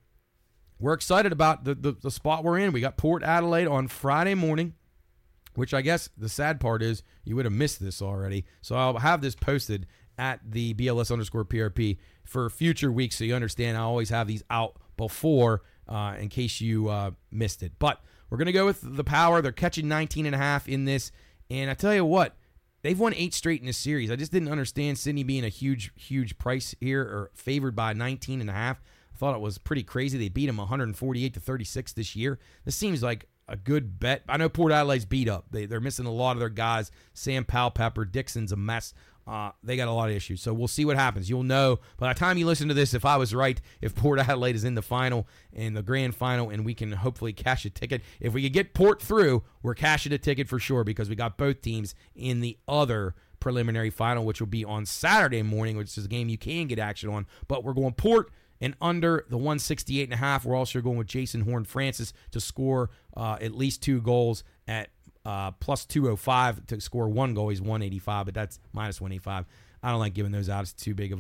we're excited about the spot we're in. We got Port Adelaide on Friday morning, which I guess the sad part is you would have missed this already. So I'll have this posted at the BLS_PRP for future weeks, so you understand I always have these out before in case you missed it. But we're going to go with the Power. They're catching 19.5 in this. And I tell you what, they've won 8 straight in this series. I just didn't understand Sydney being a huge price here, or favored by 19.5. I thought it was pretty crazy. They beat them 148-36 this year. This seems like a good bet. I know Port Adelaide's beat up. They're missing a lot of their guys. Sam Powell-Pepper, Dixon's a mess. They got a lot of issues. So we'll see what happens. You'll know by the time you listen to this if I was right, if Port Adelaide is in the final, in the grand final, and we can hopefully cash a ticket. If we could get Port through, we're cashing a ticket for sure, because we got both teams in the other preliminary final, which will be on Saturday morning, which is a game you can get action on. But we're going Port and under the 168.5. We're also going with Jason Horne-Francis to score at least 2 goals at plus 205 to score 1 goal. He's 185, but that's minus 185. I don't like giving those out. It's too big of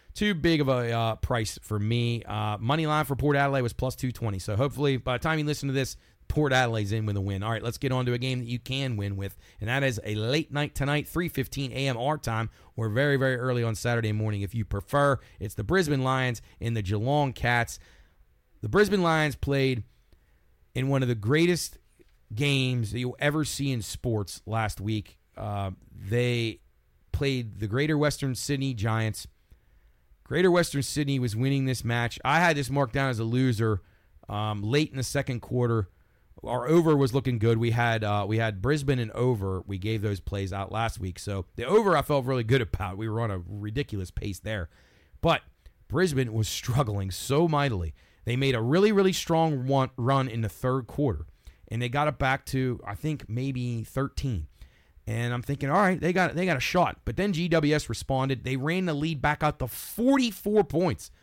a price for me. Money line for Port Adelaide was plus 220. So hopefully by the time you listen to this, Port Adelaide's in with a win. All right, let's get on to a game that you can win with, and that is a late night tonight, 3:15 a.m. our time, or very, very early on Saturday morning if you prefer. It's the Brisbane Lions and the Geelong Cats. The Brisbane Lions played in one of the greatest games that you'll ever see in sports last week. They played the Greater Western Sydney Giants. Greater Western Sydney was winning this match. I had this marked down as a loser late in the second quarter. Our over was looking good. We had Brisbane and over. We gave those plays out last week. So the over I felt really good about. We were on a ridiculous pace there. But Brisbane was struggling so mightily. They made a really, really strong run in the third quarter. And they got it back to, I think, maybe 13. And I'm thinking, all right, they got a shot. But then GWS responded. They ran the lead back out to 44 points.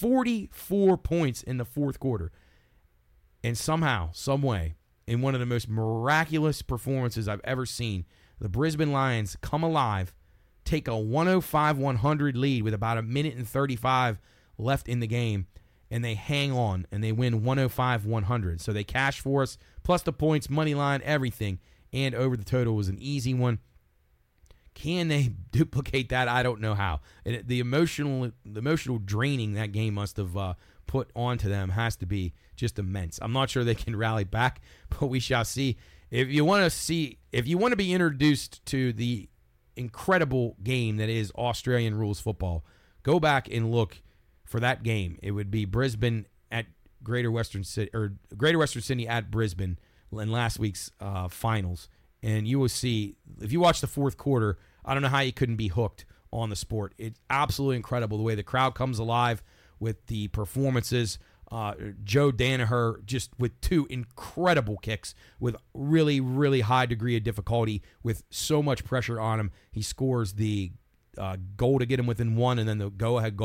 44 points in the fourth quarter. And somehow, some way, in one of the most miraculous performances I've ever seen, the Brisbane Lions come alive, take a 105-100 lead with about 1:35 left in the game, and they hang on, and they win 105-100. So they cash for us, plus the points, money line, everything, and over the total was an easy one. Can they duplicate that? I don't know how. And the emotional draining that game must have put onto them has to be just immense. I'm not sure they can rally back, but we shall see. If you want to be introduced to the incredible game that is Australian rules football, go back and look for that game. It would be Brisbane at Greater Western Sydney at Brisbane in last week's finals, and you will see, if you watch the fourth quarter, I don't know how you couldn't be hooked on the sport. It's absolutely incredible the way the crowd comes alive with the performances. Joe Danaher just with 2 incredible kicks with really, really high degree of difficulty with so much pressure on him. He scores the goal to get him within 1, and then the go-ahead goal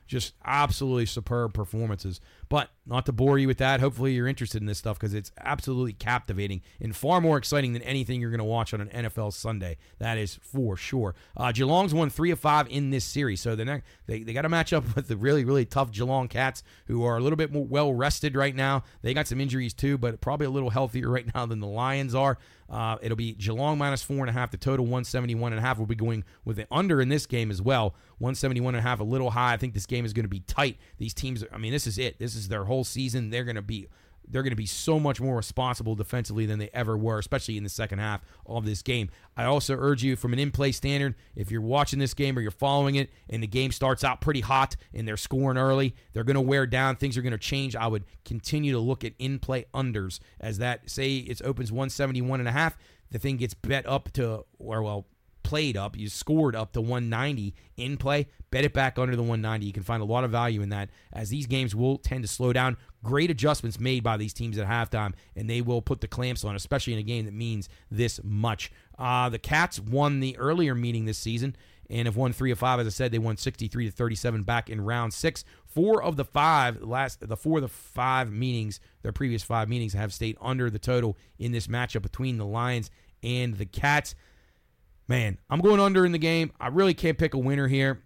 Just absolutely superb performances. But not to bore you with that, hopefully you're interested in this stuff because it's absolutely captivating and far more exciting than anything you're going to watch on an NFL Sunday. That is for sure. Geelong's won 3 of 5 in this series, so they got to match up with the really, really tough Geelong Cats, who are a little bit more well-rested right now. They got some injuries too, but probably a little healthier right now than the Lions are. It'll be Geelong minus 4.5. The total 171.5. We'll be going with the under in this game as well. 171.5, a little high. I think this game is going to be tight. These teams, I mean, this is it. This is their whole season. They're going to be so much more responsible defensively than they ever were, especially in the second half of this game. I also urge you, from an in-play standard, if you're watching this game or you're following it and the game starts out pretty hot and they're scoring early, they're going to wear down, things are going to change. I would continue to look at in-play unders, as that, say it opens 171.5, the thing gets bet up to, or well, played up, you scored up to 190 in play, bet it back under the 190. You can find a lot of value in that, as these games will tend to slow down. Great adjustments made by these teams at halftime, and they will put the clamps on, especially in a game that means this much. The Cats won the earlier meeting this season and have won 3 of 5. As I said, they won 63-37 back in round 6. 4 of the 5 meetings, their previous 5 meetings, have stayed under the total in this matchup between the Lions and the Cats. Man, I'm going under in the game. I really can't pick a winner here.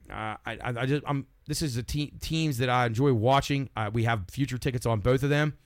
This is the teams that I enjoy watching. We have future tickets on both of them.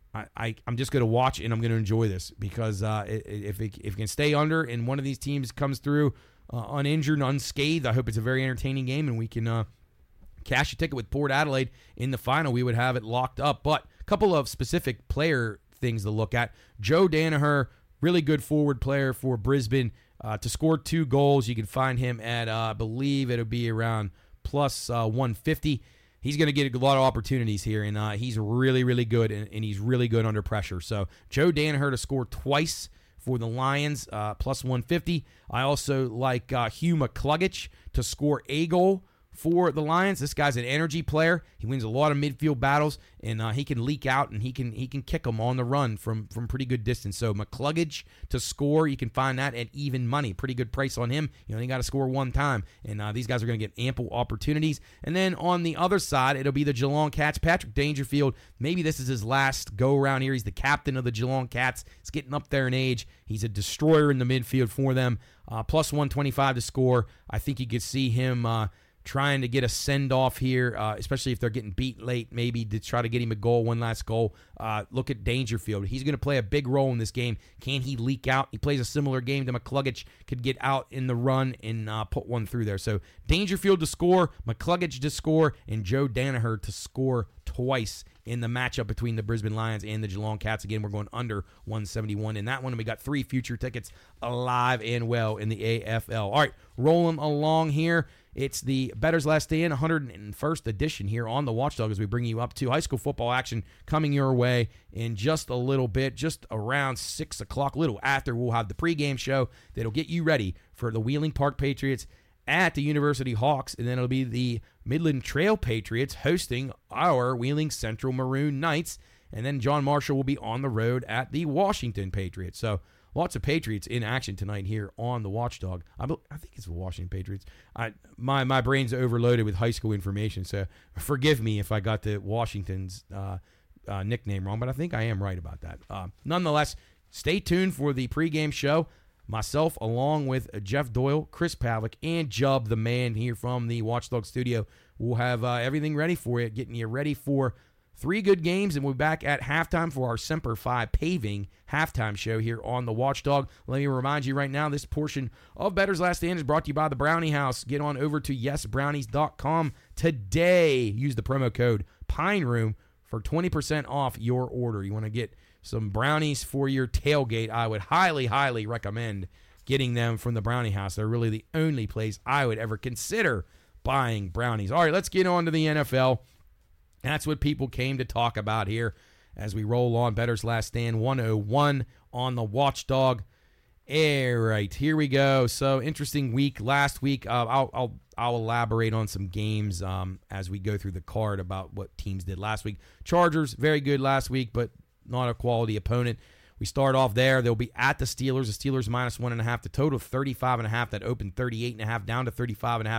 I'm just going to watch and I'm going to enjoy this, because if it can stay under and one of these teams comes through uninjured and unscathed, I hope it's a very entertaining game and we can cash a ticket with Port Adelaide in the final. We would have it locked up. But a couple of specific player things to look at. Joe Danaher, really good forward player for Brisbane. To score 2 goals, you can find him at, I believe it'll be around plus 150. He's going to get a lot of opportunities here, and he's really, really good, and he's really good under pressure. So Joe Danaher to score twice for the Lions, plus 150. I also like Hugh McCluggage to score a goal for the Lions. This guy's an energy player. He wins a lot of midfield battles, and he can leak out, and he can kick them on the run from pretty good distance. So McCluggage to score, you can find that at even money. Pretty good price on him. You only got to score one time, and these guys are going to get ample opportunities. And then on the other side, it'll be the Geelong Cats. Patrick Dangerfield, maybe this is his last go-around here. He's the captain of the Geelong Cats. He's getting up there in age. He's a destroyer in the midfield for them. Plus 125 to score. I think you could see him trying to get a send-off here, especially if they're getting beat late, maybe to try to get him a goal, one last goal. Look at Dangerfield. He's going to play a big role in this game. Can he leak out? He plays a similar game to McCluggage, could get out in the run and put one through there. So Dangerfield to score, McCluggage to score, and Joe Danaher to score twice in the matchup between the Brisbane Lions and the Geelong Cats. Again, we're going under 171 in that one, and we got 3 future tickets alive and well in the AFL. All right, rolling along here. It's the Bettor's Last Stand, 101st edition here on the Watchdog, as we bring you up to high school football action coming your way in just a little bit, just around 6 o'clock, a little after. We'll have the pregame show that'll get you ready for the Wheeling Park Patriots at the University Hawks, and then it'll be the Midland Trail Patriots hosting our Wheeling Central Maroon Knights, and then John Marshall will be on the road at the Washington Patriots. So lots of Patriots in action tonight here on the Watchdog. I think it's the Washington Patriots. My brain's overloaded with high school information, so forgive me if I got the Washington's nickname wrong, but I think I am right about that. Nonetheless, stay tuned for the pregame show. Myself, along with Jeff Doyle, Chris Pavlik, and Jub, the man here from the Watchdog Studio, will have everything ready for you, getting you ready for 3 good games, and we'll be back at halftime for our Semper Fi Paving halftime show here on the Watchdog. Let me remind you right now, this portion of Bettor's Last Stand is brought to you by the Brownie House. Get on over to yesbrownies.com today. Use the promo code Pine Room for 20% off your order. You want to get some brownies for your tailgate, I would highly, highly recommend getting them from the Brownie House. They're really the only place I would ever consider buying brownies. All right, let's get on to the NFL. That's what people came to talk about here as we roll on Bettor's Last Stand 101 on the Watchdog. All right, here we go. So, interesting week. Last week, I'll elaborate on some games as we go through the card about what teams did last week. Chargers, very good last week, but not a quality opponent. We start off there. They'll be at the Steelers. The Steelers minus 1.5. The total of 35.5. That opened 38.5 down to 35.5.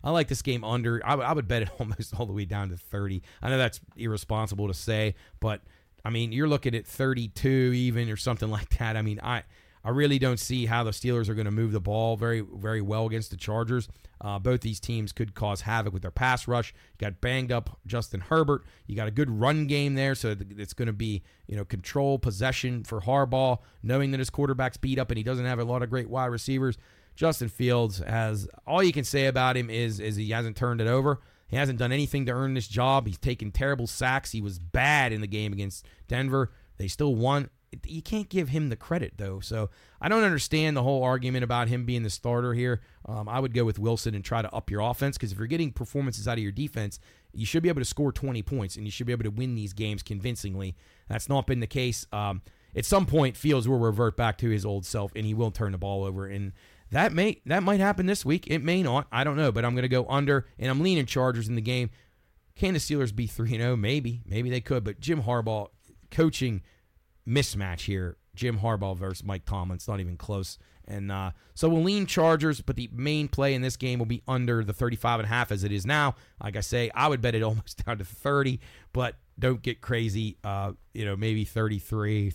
I like this game under. I would bet it almost all the way down to 30. I know that's irresponsible to say, but I mean, you're looking at 32 even or something like that. I mean, I really don't see how the Steelers are going to move the ball very, very well against the Chargers. Both these teams could cause havoc with their pass rush. You got banged up Justin Herbert. You got a good run game there, so it's going to be, control, possession for Harbaugh, knowing that his quarterback's beat up and he doesn't have a lot of great wide receivers. Justin Fields has, all you can say about him is he hasn't turned it over. He hasn't done anything to earn this job. He's taken terrible sacks. He was bad in the game against Denver. They still won. You can't give him the credit, though. So I don't understand the whole argument about him being the starter here. I would go with Wilson and try to up your offense, because if you're getting performances out of your defense, you should be able to score 20 points, and you should be able to win these games convincingly. That's not been the case. At some point, Fields will revert back to his old self, and he will turn the ball over. And that might happen this week. It may not. I don't know, but I'm going to go under, and I'm leaning Chargers in the game. Can the Steelers be 3-0? Maybe. Maybe they could, but Jim Harbaugh, coaching mismatch here. Jim Harbaugh versus Mike Tomlin. It's not even close. And so we'll lean Chargers, but the main play in this game will be under the 35.5 as it is now. Like I say, I would bet it almost down to 30, but don't get crazy. Maybe 33,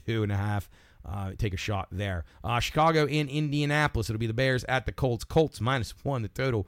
32.5. Take a shot there. Chicago and Indianapolis. It'll be the Bears at the Colts. Colts -1. The total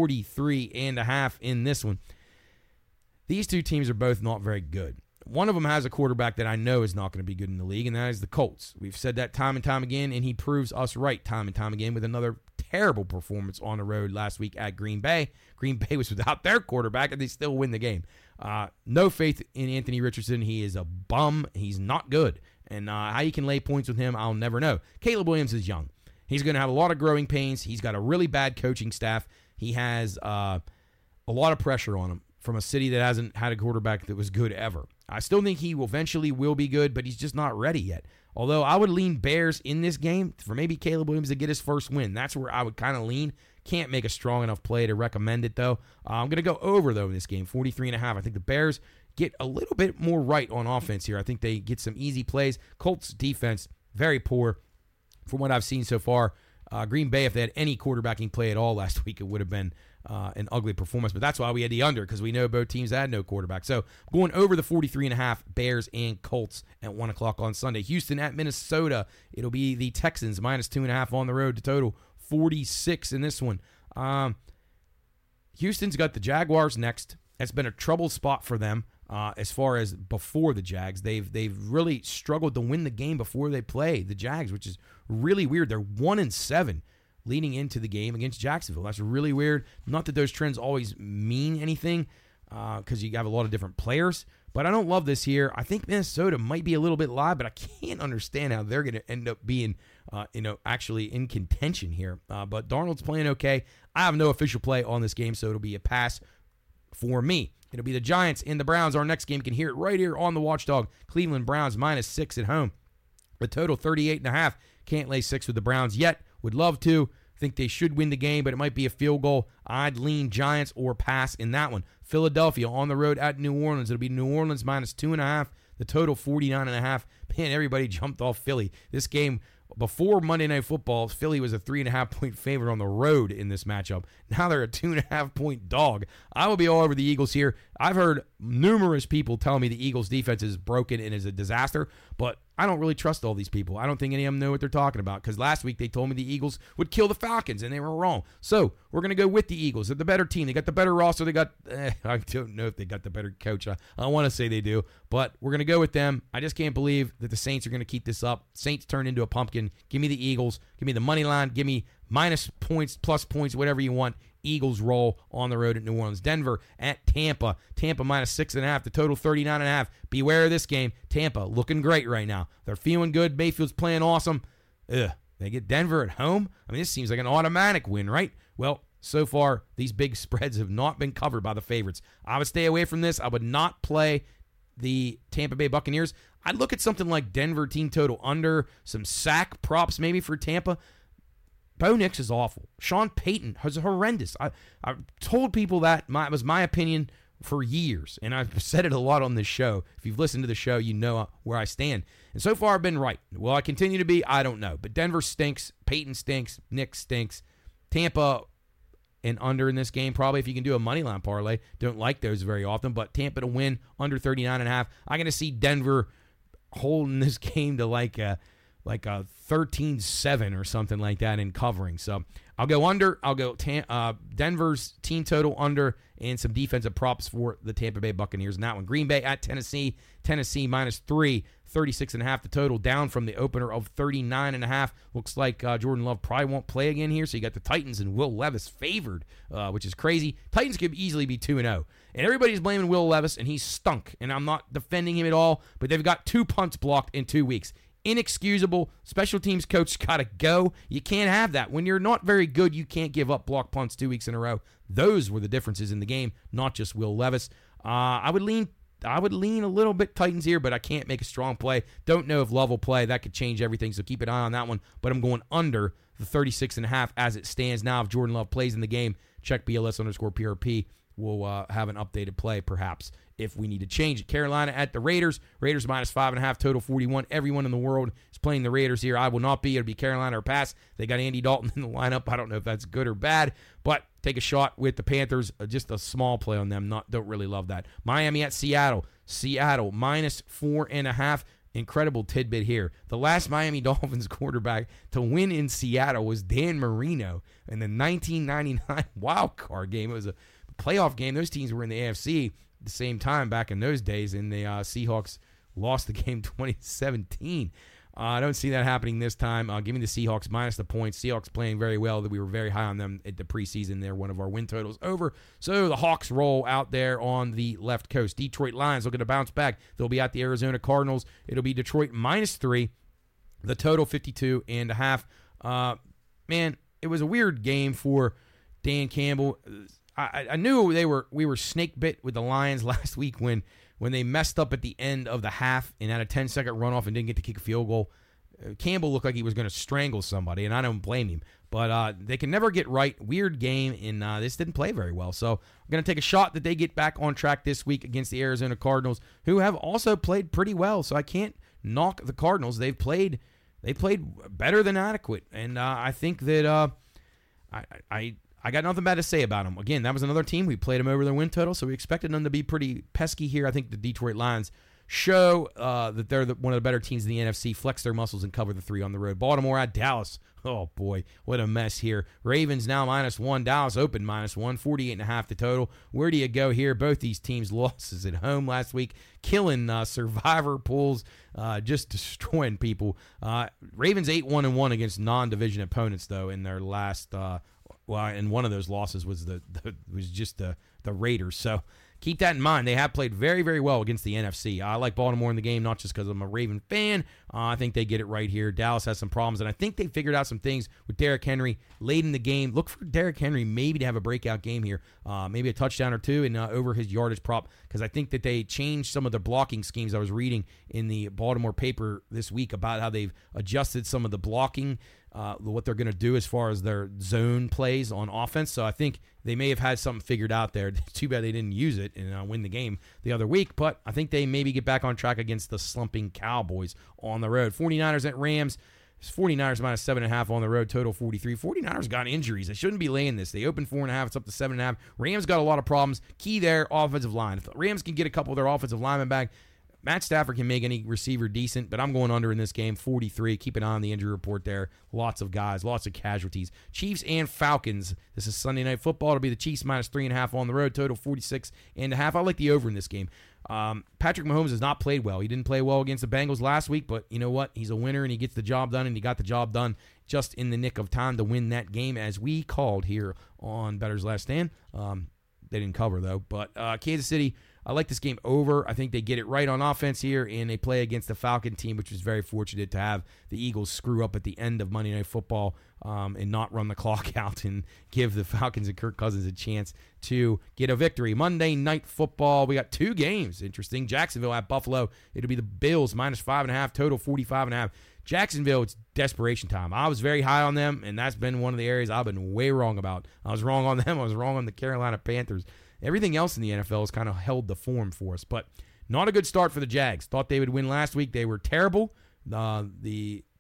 43.5 in this one. These two teams are both not very good. One of them has a quarterback that I know is not going to be good in the league, and that is the Colts. We've said that time and time again, and he proves us right time and time again with another terrible performance on the road last week at Green Bay. Green Bay was without their quarterback, and they still win the game. No faith in Anthony Richardson. He is a bum. He's not good. And how you can lay points with him, I'll never know. Caleb Williams is young. He's going to have a lot of growing pains. He's got a really bad coaching staff. He has a lot of pressure on him from a city that hasn't had a quarterback that was good ever. I still think he eventually will be good, but he's just not ready yet. Although I would lean Bears in this game for maybe Caleb Williams to get his first win. That's where I would kind of lean. Can't make a strong enough play to recommend it, though. I'm going to go over, though, in this game, 43.5. I think the Bears get a little bit more right on offense here. I think they get some easy plays. Colts defense, very poor from what I've seen so far. Green Bay, if they had any quarterbacking play at all last week, it would have been an ugly performance. But that's why we had the under, because we know both teams had no quarterback. So going over the 43.5, Bears and Colts at 1 o'clock on Sunday. Houston at Minnesota. It'll be the Texans -2.5 on the road to total 46 in this one. Houston's got the Jaguars next. That's been a trouble spot for them as far as before the Jags. They've really struggled to win the game before they play the Jags, which is really weird. They're 1-7 leading into the game against Jacksonville. That's really weird. Not that those trends always mean anything, because you have a lot of different players. But I don't love this here. I think Minnesota might be a little bit live, but I can't understand how they're going to end up being, actually in contention here. But Darnold's playing okay. I have no official play on this game, so it'll be a pass for me. It'll be the Giants and the Browns. Our next game, can hear it right here on the Watchdog. Cleveland Browns -6 at home. The total 38.5. Can't lay 6 with the Browns yet. Would love to. Think they should win the game, but it might be a field goal. I'd lean Giants or pass in that one. Philadelphia on the road at New Orleans. It'll be New Orleans -2.5. The total 49.5. Man, everybody jumped off Philly. This game, before Monday Night Football, Philly was a 3.5-point favorite on the road in this matchup. Now they're a 2.5-point dog. I will be all over the Eagles here. I've heard numerous people tell me the Eagles' defense is broken and is a disaster, but I don't really trust all these people. I don't think any of them know what they're talking about, because last week they told me the Eagles would kill the Falcons, and they were wrong. So we're going to go with the Eagles. They're the better team. They got the better roster. I don't know if they got the better coach. I want to say they do, but we're going to go with them. I just can't believe that the Saints are going to keep this up. Saints turn into a pumpkin. Give me the Eagles. Give me the money line. Give me minus points, plus points, whatever you want. Eagles roll on the road at New Orleans. Denver at Tampa. Tampa -6.5. The total 39.5. Beware of this game. Tampa looking great right now. They're feeling good. Mayfield's playing awesome. They get Denver at home. I mean, this seems like an automatic win, right? Well, so far, these big spreads have not been covered by the favorites. I would stay away from this. I would not play the Tampa Bay Buccaneers. I'd look at something like Denver team total under, some sack props maybe for Tampa. Bo Nix is awful. Sean Payton is horrendous. I've told people that it was my opinion for years, and I've said it a lot on this show. If you've listened to the show, you know where I stand. And so far, I've been right. Will I continue to be? I don't know. But Denver stinks. Payton stinks. Nix stinks. Tampa, and under in this game. Probably if you can do a money line parlay. Don't like those very often, but Tampa to win under 39.5. I'm going to see Denver holding this game to like a 13-7 or something like that in covering. So I'll go under. I'll go Denver's team total under and some defensive props for the Tampa Bay Buccaneers in that one. Green Bay at Tennessee. Tennessee -3, 36.5 the total, down from the opener of 39.5. Looks like Jordan Love probably won't play again here, so you got the Titans and Will Levis favored, which is crazy. Titans could easily be 2-0. And everybody's blaming Will Levis, and he's stunk. And I'm not defending him at all, but they've got 2 punts blocked in 2 weeks. Inexcusable. Special teams coach got to go. You can't have that. When you're not very good, you can't give up block punts 2 weeks in a row. Those were the differences in the game, not just Will Levis. I would lean a little bit Titans here, but I can't make a strong play. Don't know if Love will play. That could change everything, so keep an eye on that one. But I'm going under the 36.5 as it stands now. If Jordan Love plays in the game, check BLS_PRP. We'll have an updated play, perhaps, if we need to change it. Carolina at the Raiders. Raiders -5.5, total 41. Everyone in the world is playing the Raiders here. I will not be. It'll be Carolina or pass. They got Andy Dalton in the lineup. I don't know if that's good or bad, but take a shot with the Panthers. Just a small play on them. Don't really love that. Miami at Seattle. Seattle -4.5. Incredible tidbit here. The last Miami Dolphins quarterback to win in Seattle was Dan Marino in the 1999 wild card game. It was a playoff game. Those teams were in the AFC at the same time back in those days, and the Seahawks lost the game 2017. I don't see that happening this time. Give me the Seahawks minus the points. Seahawks playing very well. We were very high on them at the preseason. They're one of our win totals over. So the Hawks roll out there on the left coast. Detroit Lions looking to bounce back. They'll be at the Arizona Cardinals. It'll be Detroit -3. The total 52.5. Man, it was a weird game for Dan Campbell. I knew we were snake bit with the Lions last week when they messed up at the end of the half and had a 10-second runoff and didn't get to kick a field goal. Campbell looked like he was going to strangle somebody, and I don't blame him. But they can never get right. Weird game, and this didn't play very well. So I'm going to take a shot that they get back on track this week against the Arizona Cardinals, who have also played pretty well. So I can't knock the Cardinals. They played better than adequate, and I think that I got nothing bad to say about them. Again, that was another team. We played them over their win total, so we expected them to be pretty pesky here. I think the Detroit Lions show that they're one of the better teams in the NFC, flex their muscles and cover the 3 on the road. Baltimore at Dallas. Oh, boy, what a mess here. Ravens now -1. Dallas open -1, 48.5 the total. Where do you go here? Both these teams losses at home last week, killing survivor pools, just destroying people. Ravens 8-1-1 against non-division opponents, though, in their last and one of those losses was the Raiders. So keep that in mind. They have played very, very well against the NFC. I like Baltimore in the game, not just because I'm a Raven fan. I think they get it right here. Dallas has some problems, and I think they figured out some things with Derrick Henry late in the game. Look for Derrick Henry maybe to have a breakout game here, maybe a touchdown or two and over his yardage prop, because I think that they changed some of the blocking schemes. I was reading in the Baltimore paper this week about how they've adjusted some of the blocking, what they're going to do as far as their zone plays on offense. So I think they may have had something figured out there. Too bad they didn't use it and win the game the other week. But I think they maybe get back on track against the slumping Cowboys on the road. 49ers at Rams. 49ers -7.5 on the road, total 43. 49ers got injuries. They shouldn't be laying this. They opened 4.5. It's up to 7.5. Rams got a lot of problems. Key there, offensive line. If the Rams can get a couple of their offensive linemen back, Matt Stafford can make any receiver decent, but I'm going under in this game, 43. Keep an eye on the injury report there. Lots of guys, lots of casualties. Chiefs and Falcons. This is Sunday Night Football. It'll be the Chiefs -3.5 on the road, total 46.5. I like the over in this game. Patrick Mahomes has not played well. He didn't play well against the Bengals last week, but you know what? He's a winner, and he gets the job done, and he got the job done just in the nick of time to win that game, as we called here on Bettor's Last Stand. They didn't cover, though. But Kansas City, I like this game over. I think they get it right on offense here, and they play against the Falcon team, which was very fortunate to have the Eagles screw up at the end of Monday Night Football and not run the clock out and give the Falcons and Kirk Cousins a chance to get a victory. Monday Night Football, we got 2 games. Interesting. Jacksonville at Buffalo. It'll be the Bills -5.5, total 45.5. Jacksonville, it's desperation time. I was very high on them, and that's been one of the areas I've been way wrong about. I was wrong on them. I was wrong on the Carolina Panthers. Everything else in the NFL has kind of held the form for us, but not a good start for the Jags. Thought they would win last week. They were terrible. The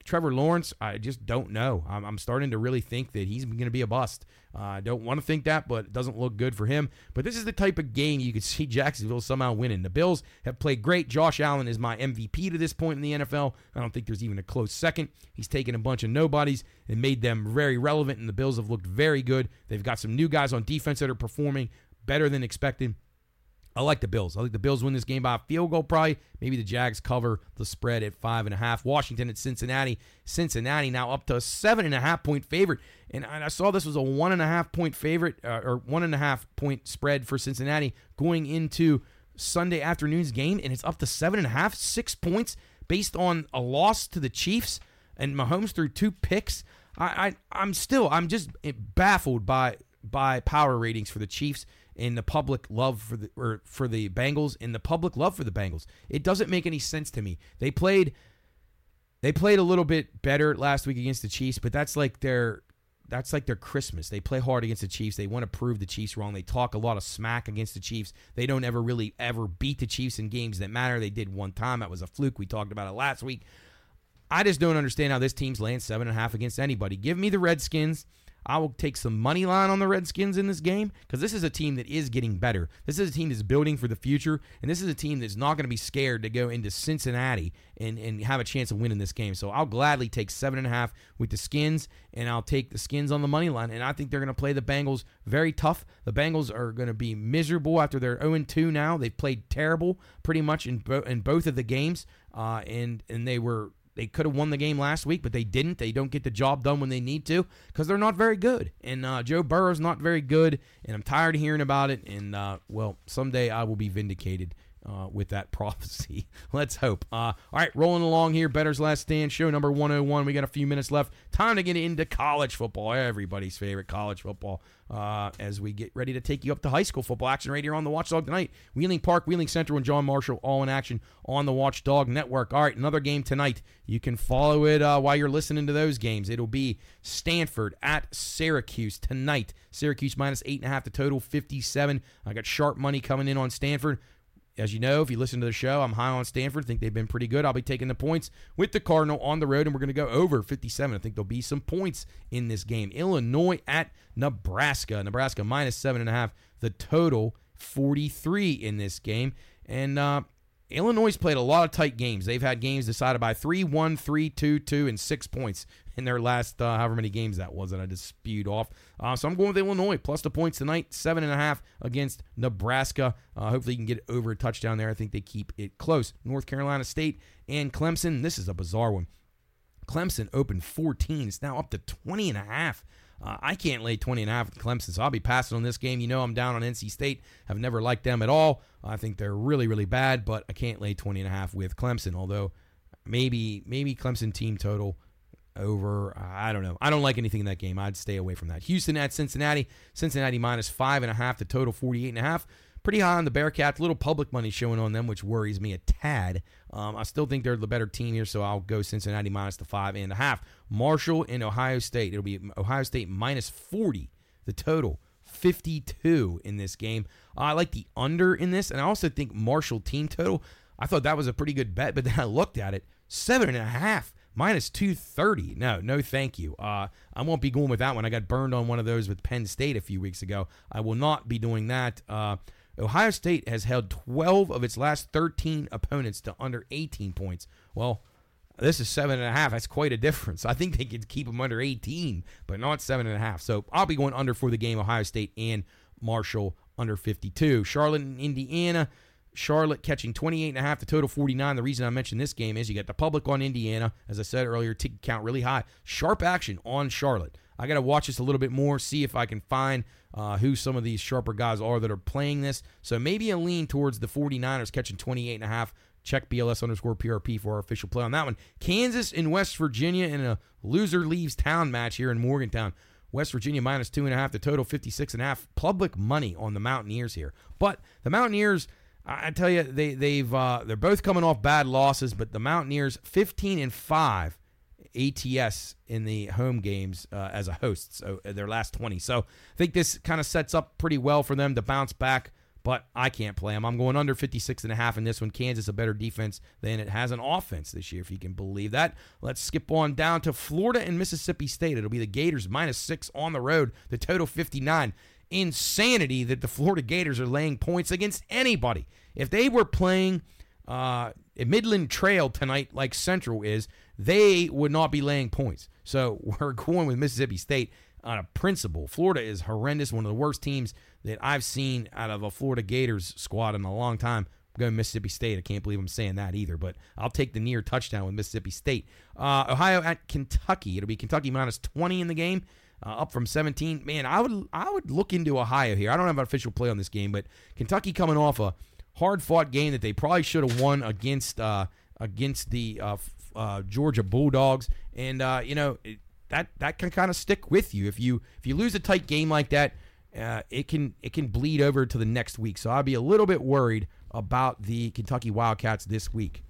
Trevor Lawrence, I just don't know. I'm starting to really think that he's going to be a bust. I don't want to think that, but it doesn't look good for him. But this is the type of game you could see Jacksonville somehow winning. The Bills have played great. Josh Allen is my MVP to this point in the NFL. I don't think there's even a close second. He's taken a bunch of nobodies and made them very relevant, and the Bills have looked very good. They've got some new guys on defense that are performing better than expected. I like the Bills. I think the Bills win this game by a field goal probably. Maybe the Jags cover the spread at 5.5. Washington at Cincinnati. Cincinnati now up to a 7.5-point favorite. And I saw this was a 1.5-point favorite or 1.5-point spread for Cincinnati going into Sunday afternoon's game, and it's up to 7.5, 6 points based on a loss to the Chiefs and Mahomes threw 2 picks. I'm just baffled by power ratings for the Chiefs and the public love for the Bengals and the public love for the Bengals. It doesn't make any sense to me. They played a little bit better last week against the Chiefs, but that's like their Christmas. They play hard against the Chiefs. They want to prove the Chiefs wrong. They talk a lot of smack against the Chiefs. They don't ever beat the Chiefs in games that matter. They did one time. That was a fluke. We talked about it last week. I just don't understand how this team's laying 7.5 against anybody. Give me the Redskins. I will take some money line on the Redskins in this game because this is a team that is getting better. This is a team that's building for the future, and this is a team that's not going to be scared to go into Cincinnati and have a chance of winning this game. So I'll gladly take 7.5 with the Skins, and I'll take the Skins on the money line, and I think they're going to play the Bengals very tough. The Bengals are going to be miserable after they're 0-2 now. They've played terrible pretty much in both of the games, and they could have won the game last week, but they didn't. They don't get the job done when they need to because they're not very good. And Joe Burrow's not very good, and I'm tired of hearing about it. And, someday I will be vindicated with that prophecy. Let's hope. All right, rolling along here. Bettor's Last Stand, show number 101. We got a few minutes left. Time to get into college football, everybody's favorite college football, as we get ready to take you up to high school football action right here on the Watchdog tonight. Wheeling Park, Wheeling Central, and John Marshall all in action on the Watchdog Network. All right, another game tonight. You can follow it while you're listening to those games. It'll be Stanford at Syracuse tonight. Syracuse minus 8.5, the total 57. I got sharp money coming in on Stanford. As you know, if you listen to the show, I'm high on Stanford. I think they've been pretty good. I'll be taking the points with the Cardinal on the road, and we're going to go over 57. I think there'll be some points in this game. Illinois at Nebraska. Nebraska minus 7.5. The total 43 in this game. And Illinois played a lot of tight games. They've had games decided by 3-1, 3-2, 2, and 6 points in their last however many games that was that I just spewed off. So I'm going with Illinois plus the points tonight, 7.5 against Nebraska. Hopefully you can get over a touchdown there. I think they keep it close. North Carolina State and Clemson. This is a bizarre one. Clemson opened 14. It's now up to 20.5. I can't lay 20.5 with Clemson, so I'll be passing on this game. You know I'm down on NC State. I've never liked them at all. I think they're really, really bad, but I can't lay 20.5 with Clemson, although maybe Clemson team total over. I don't know. I don't like anything in that game. I'd stay away from that. Houston at Cincinnati. Cincinnati minus 5.5, the total 48.5. Pretty high on the Bearcats. Little public money showing on them, which worries me a tad. I still think they're the better team here, so I'll go Cincinnati minus the 5.5. Marshall and Ohio State. It'll be Ohio State minus 40, the total 52 in this game. I like the under in this, and I also think Marshall team total. I thought that was a pretty good bet, but then I looked at it, 7.5. Minus 230. No, thank you. I won't be going with that one. I got burned on one of those with Penn State a few weeks ago. I will not be doing that. Ohio State has held 12 of its last 13 opponents to under 18 points. Well, this is 7.5. That's quite a difference. I think they could keep them under 18, but not 7.5. So I'll be going under for the game. Ohio State and Marshall under 52. Charlotte and Indiana. Charlotte catching 28.5, the total 49. The reason I mentioned this game is you got the public on Indiana. As I said earlier, ticket count really high. Sharp action on Charlotte. I got to watch this a little bit more, see if I can find who some of these sharper guys are that are playing this. So maybe a lean towards the 49ers catching 28.5. Check BLS_PRP for our official play on that one. Kansas and West Virginia in a loser leaves town match here in Morgantown. West Virginia minus 2.5, the total 56.5. Public money on the Mountaineers here. But the Mountaineers, I tell you, they're both coming off bad losses, but the Mountaineers 15-5 ATS in the home games as a host, so their last 20. So I think this kind of sets up pretty well for them to bounce back but I can't play them. I'm going under 56.5 in this one. Kansas, a better defense than it has an offense this year, if you can believe that. Let's skip on down to Florida and Mississippi State. It'll be the Gators -6 on the road. The total 59. Insanity that the Florida Gators are laying points against anybody. If they were playing Midland Trail tonight like Central is, they would not be laying points. So we're going with Mississippi State on a principle. Florida is horrendous, one of the worst teams that I've seen out of a Florida Gators squad in a long time. I'm going Mississippi State. I can't believe I'm saying that either, but I'll take the near touchdown with Mississippi State. Ohio at Kentucky. It'll be Kentucky -20 in the game, up from 17. Man, I would look into Ohio here. I don't have an official play on this game, but Kentucky coming off a hard-fought game that they probably should have won against the Georgia Bulldogs, and that can kind of stick with you if you lose a tight game like that. It can bleed over to the next week. So I'll be a little bit worried about the Kentucky Wildcats this week.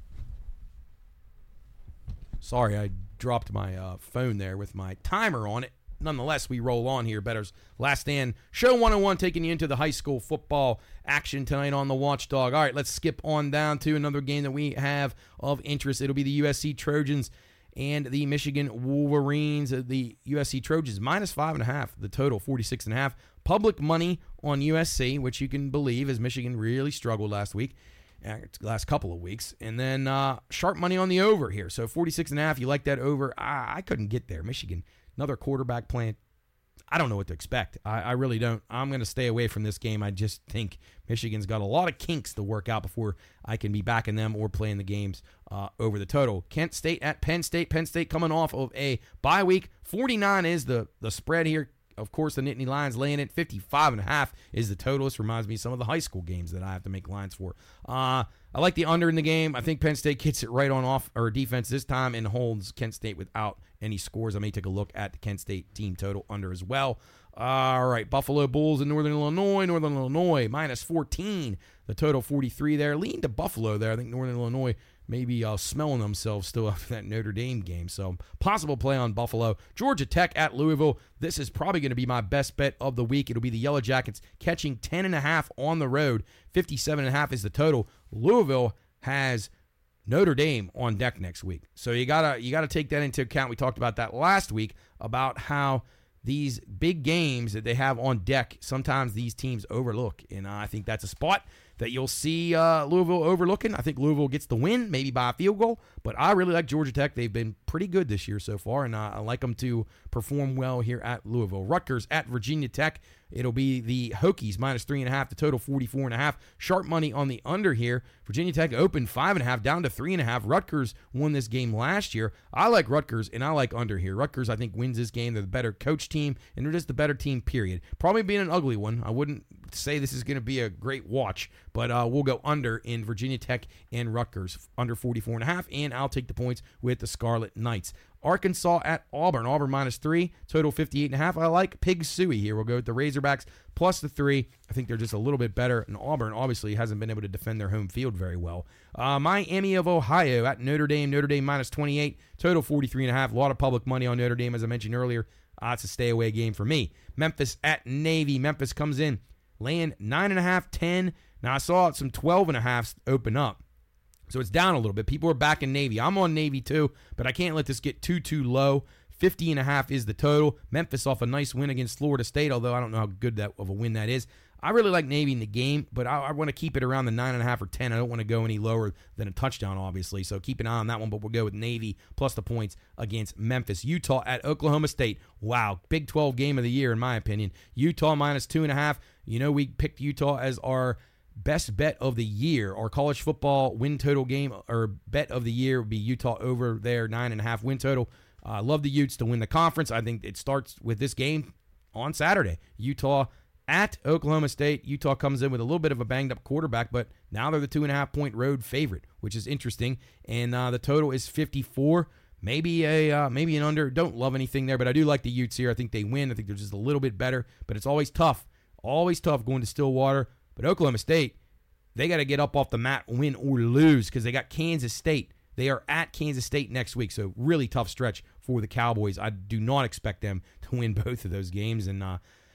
Sorry, I dropped my phone there with my timer on it. Nonetheless, we roll on here. Bettor's Last Stand Show 101, taking you into the high school football action tonight on the Watchdog. All right, let's skip on down to another game that we have of interest. It'll be the USC Trojans and the Michigan Wolverines. The USC Trojans -5.5. The total 46.5. Public money on USC, which you can believe, as Michigan really struggled last couple of weeks. And then sharp money on the over here. So 46.5. You like that over? I couldn't get there. Michigan, another quarterback playing. I don't know what to expect. I really don't. I'm going to stay away from this game. I just think Michigan's got a lot of kinks to work out before I can be backing them or playing the games over the total. Kent State at Penn State. Penn State coming off of a bye week. 49 is the spread here. Of course, the Nittany Lions laying it. 55.5 is the total. This reminds me of some of the high school games that I have to make lines for. I like the under in the game. I think Penn State gets it right on off or defense this time and holds Kent State without any scores. I may take a look at the Kent State team total under as well. All right, Buffalo Bulls in Northern Illinois. Northern Illinois -14. The total 43 there. Lean to Buffalo there. I think Northern Illinois maybe smelling themselves still after that Notre Dame game. So possible play on Buffalo. Georgia Tech at Louisville. This is probably going to be my best bet of the week. It'll be the Yellow Jackets catching 10.5 on the road. 57.5 is the total. Louisville has Notre Dame on deck next week. So you gotta take that into account. We talked about that last week about how these big games that they have on deck, sometimes these teams overlook. And I think that's a spot that you'll see Louisville overlooking. I think Louisville gets the win, maybe by a field goal. But I really like Georgia Tech. They've been pretty good this year so far, and I like them to perform well here at Louisville. Rutgers at Virginia Tech. It'll be the Hokies -3.5. The total 44.5. Sharp money on the under here. Virginia Tech opened 5.5 down to 3.5. Rutgers won this game last year. I like Rutgers, and I like under here. Rutgers, I think, wins this game. They're the better coach team, and they're just the better team, period. Probably being an ugly one. I wouldn't say this is going to be a great watch, but we'll go under in Virginia Tech and Rutgers, under 44.5, and I'll take the points with the Scarlet Knights. Arkansas at Auburn. Auburn -3, total 58.5. I like Pig Suey here. We'll go with the Razorbacks plus the 3. I think they're just a little bit better, and Auburn obviously hasn't been able to defend their home field very well. Miami of Ohio at Notre Dame. Notre Dame -28, total 43.5. A lot of public money on Notre Dame, as I mentioned earlier. It's a stay-away game for me. Memphis at Navy. Memphis comes in laying 9.5, 10. Now, I saw some 12.5s open up. So it's down a little bit. People are back in Navy. I'm on Navy too, but I can't let this get too low. 50.5 is the total. Memphis off a nice win against Florida State, although I don't know how good of a win that is. I really like Navy in the game, but I want to keep it around the 9.5 or 10. I don't want to go any lower than a touchdown, obviously. So keep an eye on that one, but we'll go with Navy plus the points against Memphis. Utah at Oklahoma State. Wow, Big 12 game of the year, in my opinion. Utah -2.5. You know, we picked Utah as our best bet of the year. Our college football win total game or bet of the year would be Utah over their 9.5 win total. I love the Utes to win the conference. I think it starts with this game on Saturday. Utah at Oklahoma State. Utah comes in with a little bit of a banged-up quarterback, but now they're the 2.5-point road favorite, which is interesting. And the total is 54. Maybe an under. Don't love anything there, but I do like the Utes here. I think they win. I think they're just a little bit better, but it's always tough. Always tough going to Stillwater. But Oklahoma State, they got to get up off the mat, win or lose, because they got Kansas State. They are at Kansas State next week, so really tough stretch for the Cowboys. I do not expect them to win both of those games. And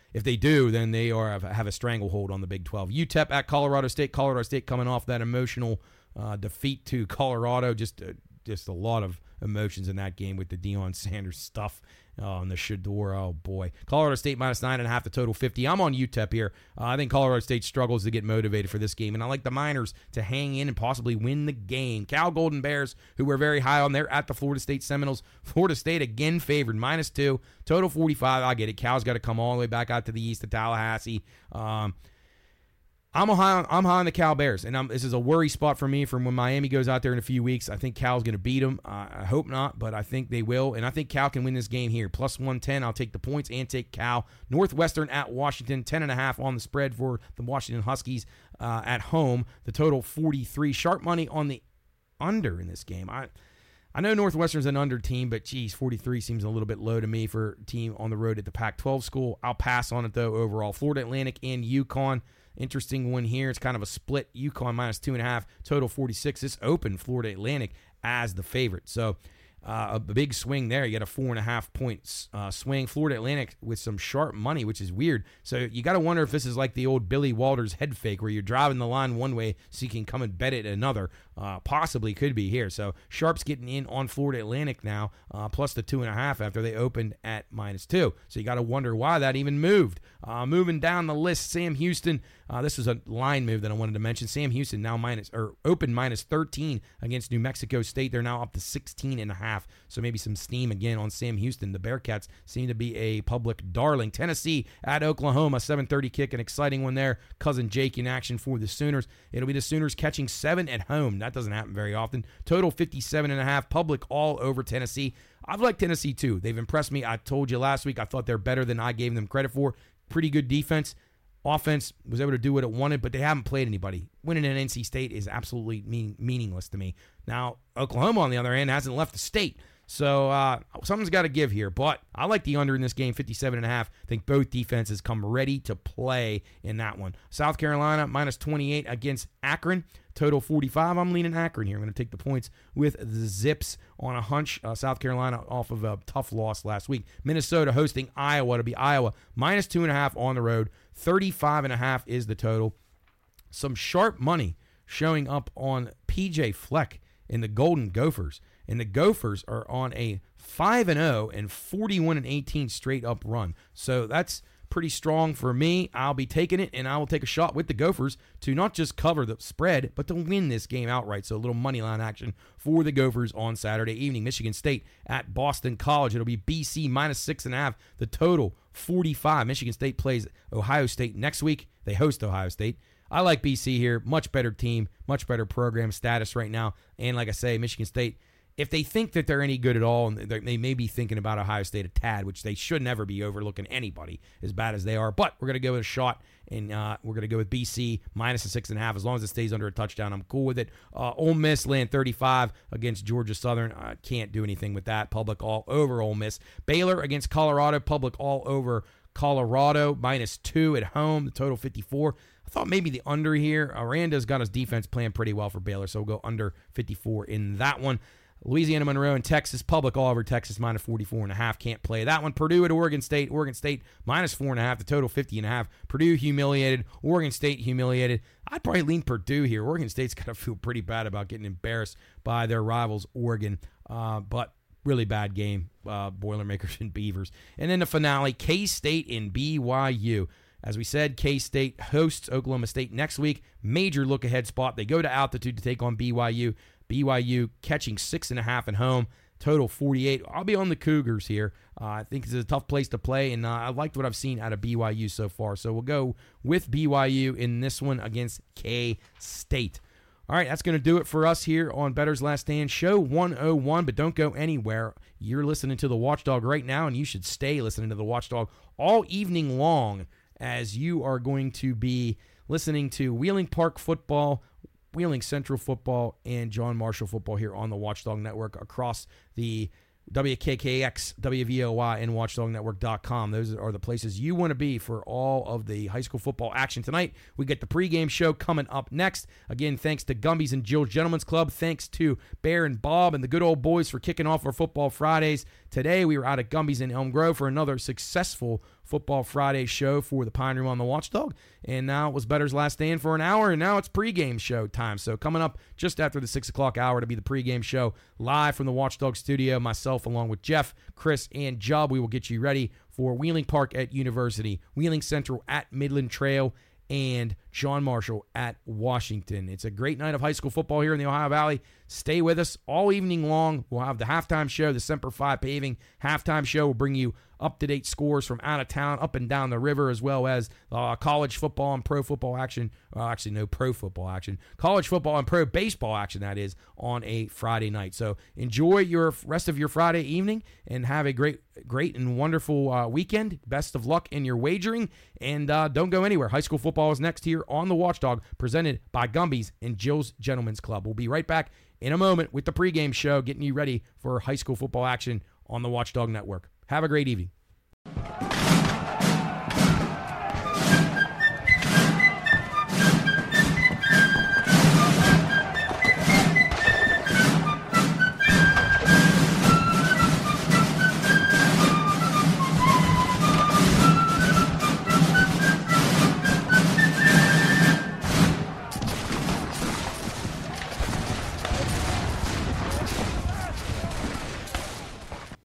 if they do, then they have a stranglehold on the Big 12. UTEP at Colorado State. Colorado State coming off that emotional defeat to Colorado. Just a lot of emotions in that game with the Deion Sanders stuff and the Shedeur. Oh, boy. Colorado State minus 9.5, the total 50. I'm on UTEP here. I think Colorado State struggles to get motivated for this game, and I like the Miners to hang in and possibly win the game. Cal Golden Bears, who we're very high on, they're at the Florida State Seminoles. Florida State again favored, minus 2, total 45. I get it. Cal's got to come all the way back out to the east to Tallahassee. I'm high on the Cal Bears, and this is a worry spot for me from when Miami goes out there in a few weeks. I think Cal's going to beat them. I hope not, but I think they will, and I think Cal can win this game here. Plus 110, I'll take the points and take Cal. Northwestern at Washington, 10.5 on the spread for the Washington Huskies at home. The total 43. Sharp money on the under in this game. I know Northwestern's an under team, but geez, 43 seems a little bit low to me for a team on the road at the Pac-12 school. I'll pass on it, though, overall. Florida Atlantic and UConn. Interesting one here. It's kind of a split. UConn minus 2.5, total 46. This opened Florida Atlantic as the favorite. So a big swing there. You got a 4.5 point swing. Florida Atlantic with some sharp money, which is weird. So you got to wonder if this is like the old Billy Walters head fake where you're driving the line one way so you can come and bet it another. Possibly could be here. So Sharp's getting in on Florida Atlantic now, plus the 2.5 after they opened at minus 2. So you got to wonder why that even moved. Moving down the list, Sam Houston. This was a line move that I wanted to mention. Sam Houston now open minus 13 against New Mexico State. They're now up to 16.5. So maybe some steam again on Sam Houston. The Bearcats seem to be a public darling. Tennessee at Oklahoma, 7:30 kick, an exciting one there. Cousin Jake in action for the Sooners. It'll be the Sooners catching 7 at home. That doesn't happen very often. Total 57.5. Public all over Tennessee. I've liked Tennessee too. They've impressed me. I told you last week I thought they're better than I gave them credit for. Pretty good defense. Offense was able to do what it wanted, but they haven't played anybody. Winning at NC State is absolutely meaningless to me. Now, Oklahoma, on the other hand, hasn't left the state. So something's got to give here. But I like the under in this game, 57.5. I think both defenses come ready to play in that one. South Carolina, minus 28 against Akron. Total 45. I'm leaning Akron here. I'm going to take the points with the Zips on a hunch. South Carolina off of a tough loss last week. Minnesota hosting Iowa. To be Iowa, minus 2.5 on the road. 35.5 is the total. Some sharp money showing up on PJ Fleck in the Golden Gophers. And the Gophers are on a 5-0 and 41-18 straight up run. So that's pretty strong for me. I'll be taking it, and I will take a shot with the Gophers to not just cover the spread, but to win this game outright. So a little money line action for the Gophers on Saturday evening. Michigan State at Boston College. It'll be BC minus 6.5. The total 45. Michigan State plays Ohio State next week. They host Ohio State. I like BC here. Much better team, much better program status right now. And like I say, Michigan State, if they think that they're any good at all, and they may be thinking about Ohio State a tad, which they should never be overlooking anybody as bad as they are. But we're going to go with a shot, and we're going to go with BC minus a 6.5. As long as it stays under a touchdown, I'm cool with it. Ole Miss laying 35 against Georgia Southern. I can't do anything with that. Public all over Ole Miss. Baylor against Colorado. Public all over Colorado. Minus 2 at home. The total 54. I thought maybe the under here. Aranda's got his defense playing pretty well for Baylor, so we'll go under 54 in that one. Louisiana Monroe and Texas, public all over Texas, minus 44.5. Can't play that one. Purdue at Oregon State. Oregon State, minus 4.5. The total 50.5. Purdue humiliated. Oregon State humiliated. I'd probably lean Purdue here. Oregon State's got to feel pretty bad about getting embarrassed by their rivals, Oregon. But really bad game, Boilermakers and Beavers. And then the finale, K-State and BYU. As we said, K-State hosts Oklahoma State next week. Major look-ahead spot. They go to altitude to take on BYU. BYU catching 6.5 at home. Total 48. I'll be on the Cougars here. I think it's a tough place to play, and I liked what I've seen out of BYU so far. So we'll go with BYU in this one against K-State. All right, that's going to do it for us here on Bettor's Last Stand, show 101, but don't go anywhere. You're listening to The Watchdog right now, and you should stay listening to The Watchdog all evening long, as you are going to be listening to Wheeling Park football, Wheeling Central football, and John Marshall football here on the Watchdog Network across the WKKX, WVOY, and WatchdogNetwork.com. Those are the places you want to be for all of the high school football action tonight. We get the pregame show coming up next. Again, thanks to Gumby's and Jill's Gentlemen's Club. Thanks to Bear and Bob and the good old boys for kicking off our Football Fridays. Today, we were out at Gumby's in Elm Grove for another successful Football Friday show for the Pine Room on the Watchdog. And now it was Bettor's Last Stand for an hour, and now it's pregame show time. So coming up just after the 6 o'clock hour to be the pregame show live from the Watchdog studio, myself along with Jeff, Chris, and Jubb. We will get you ready for Wheeling Park at University, Wheeling Central at Midland Trail, and John Marshall at Washington. It's a great night of high school football here in the Ohio Valley. Stay with us all evening long. We'll have the halftime show, the Semper Fi Paving halftime show. We'll bring you up-to-date scores from out of town, up and down the river, as well as college football and pro football action. Actually, no pro football action. College football and pro baseball action, that is, on a Friday night. So enjoy your rest of your Friday evening and have a great and wonderful weekend. Best of luck in your wagering. And don't go anywhere. High school football is next here on the Watchdog, presented by Gumby's and Jill's Gentlemen's Club. We'll be right back in a moment with the pregame show, getting you ready for high school football action on the Watchdog Network. Have a great evening.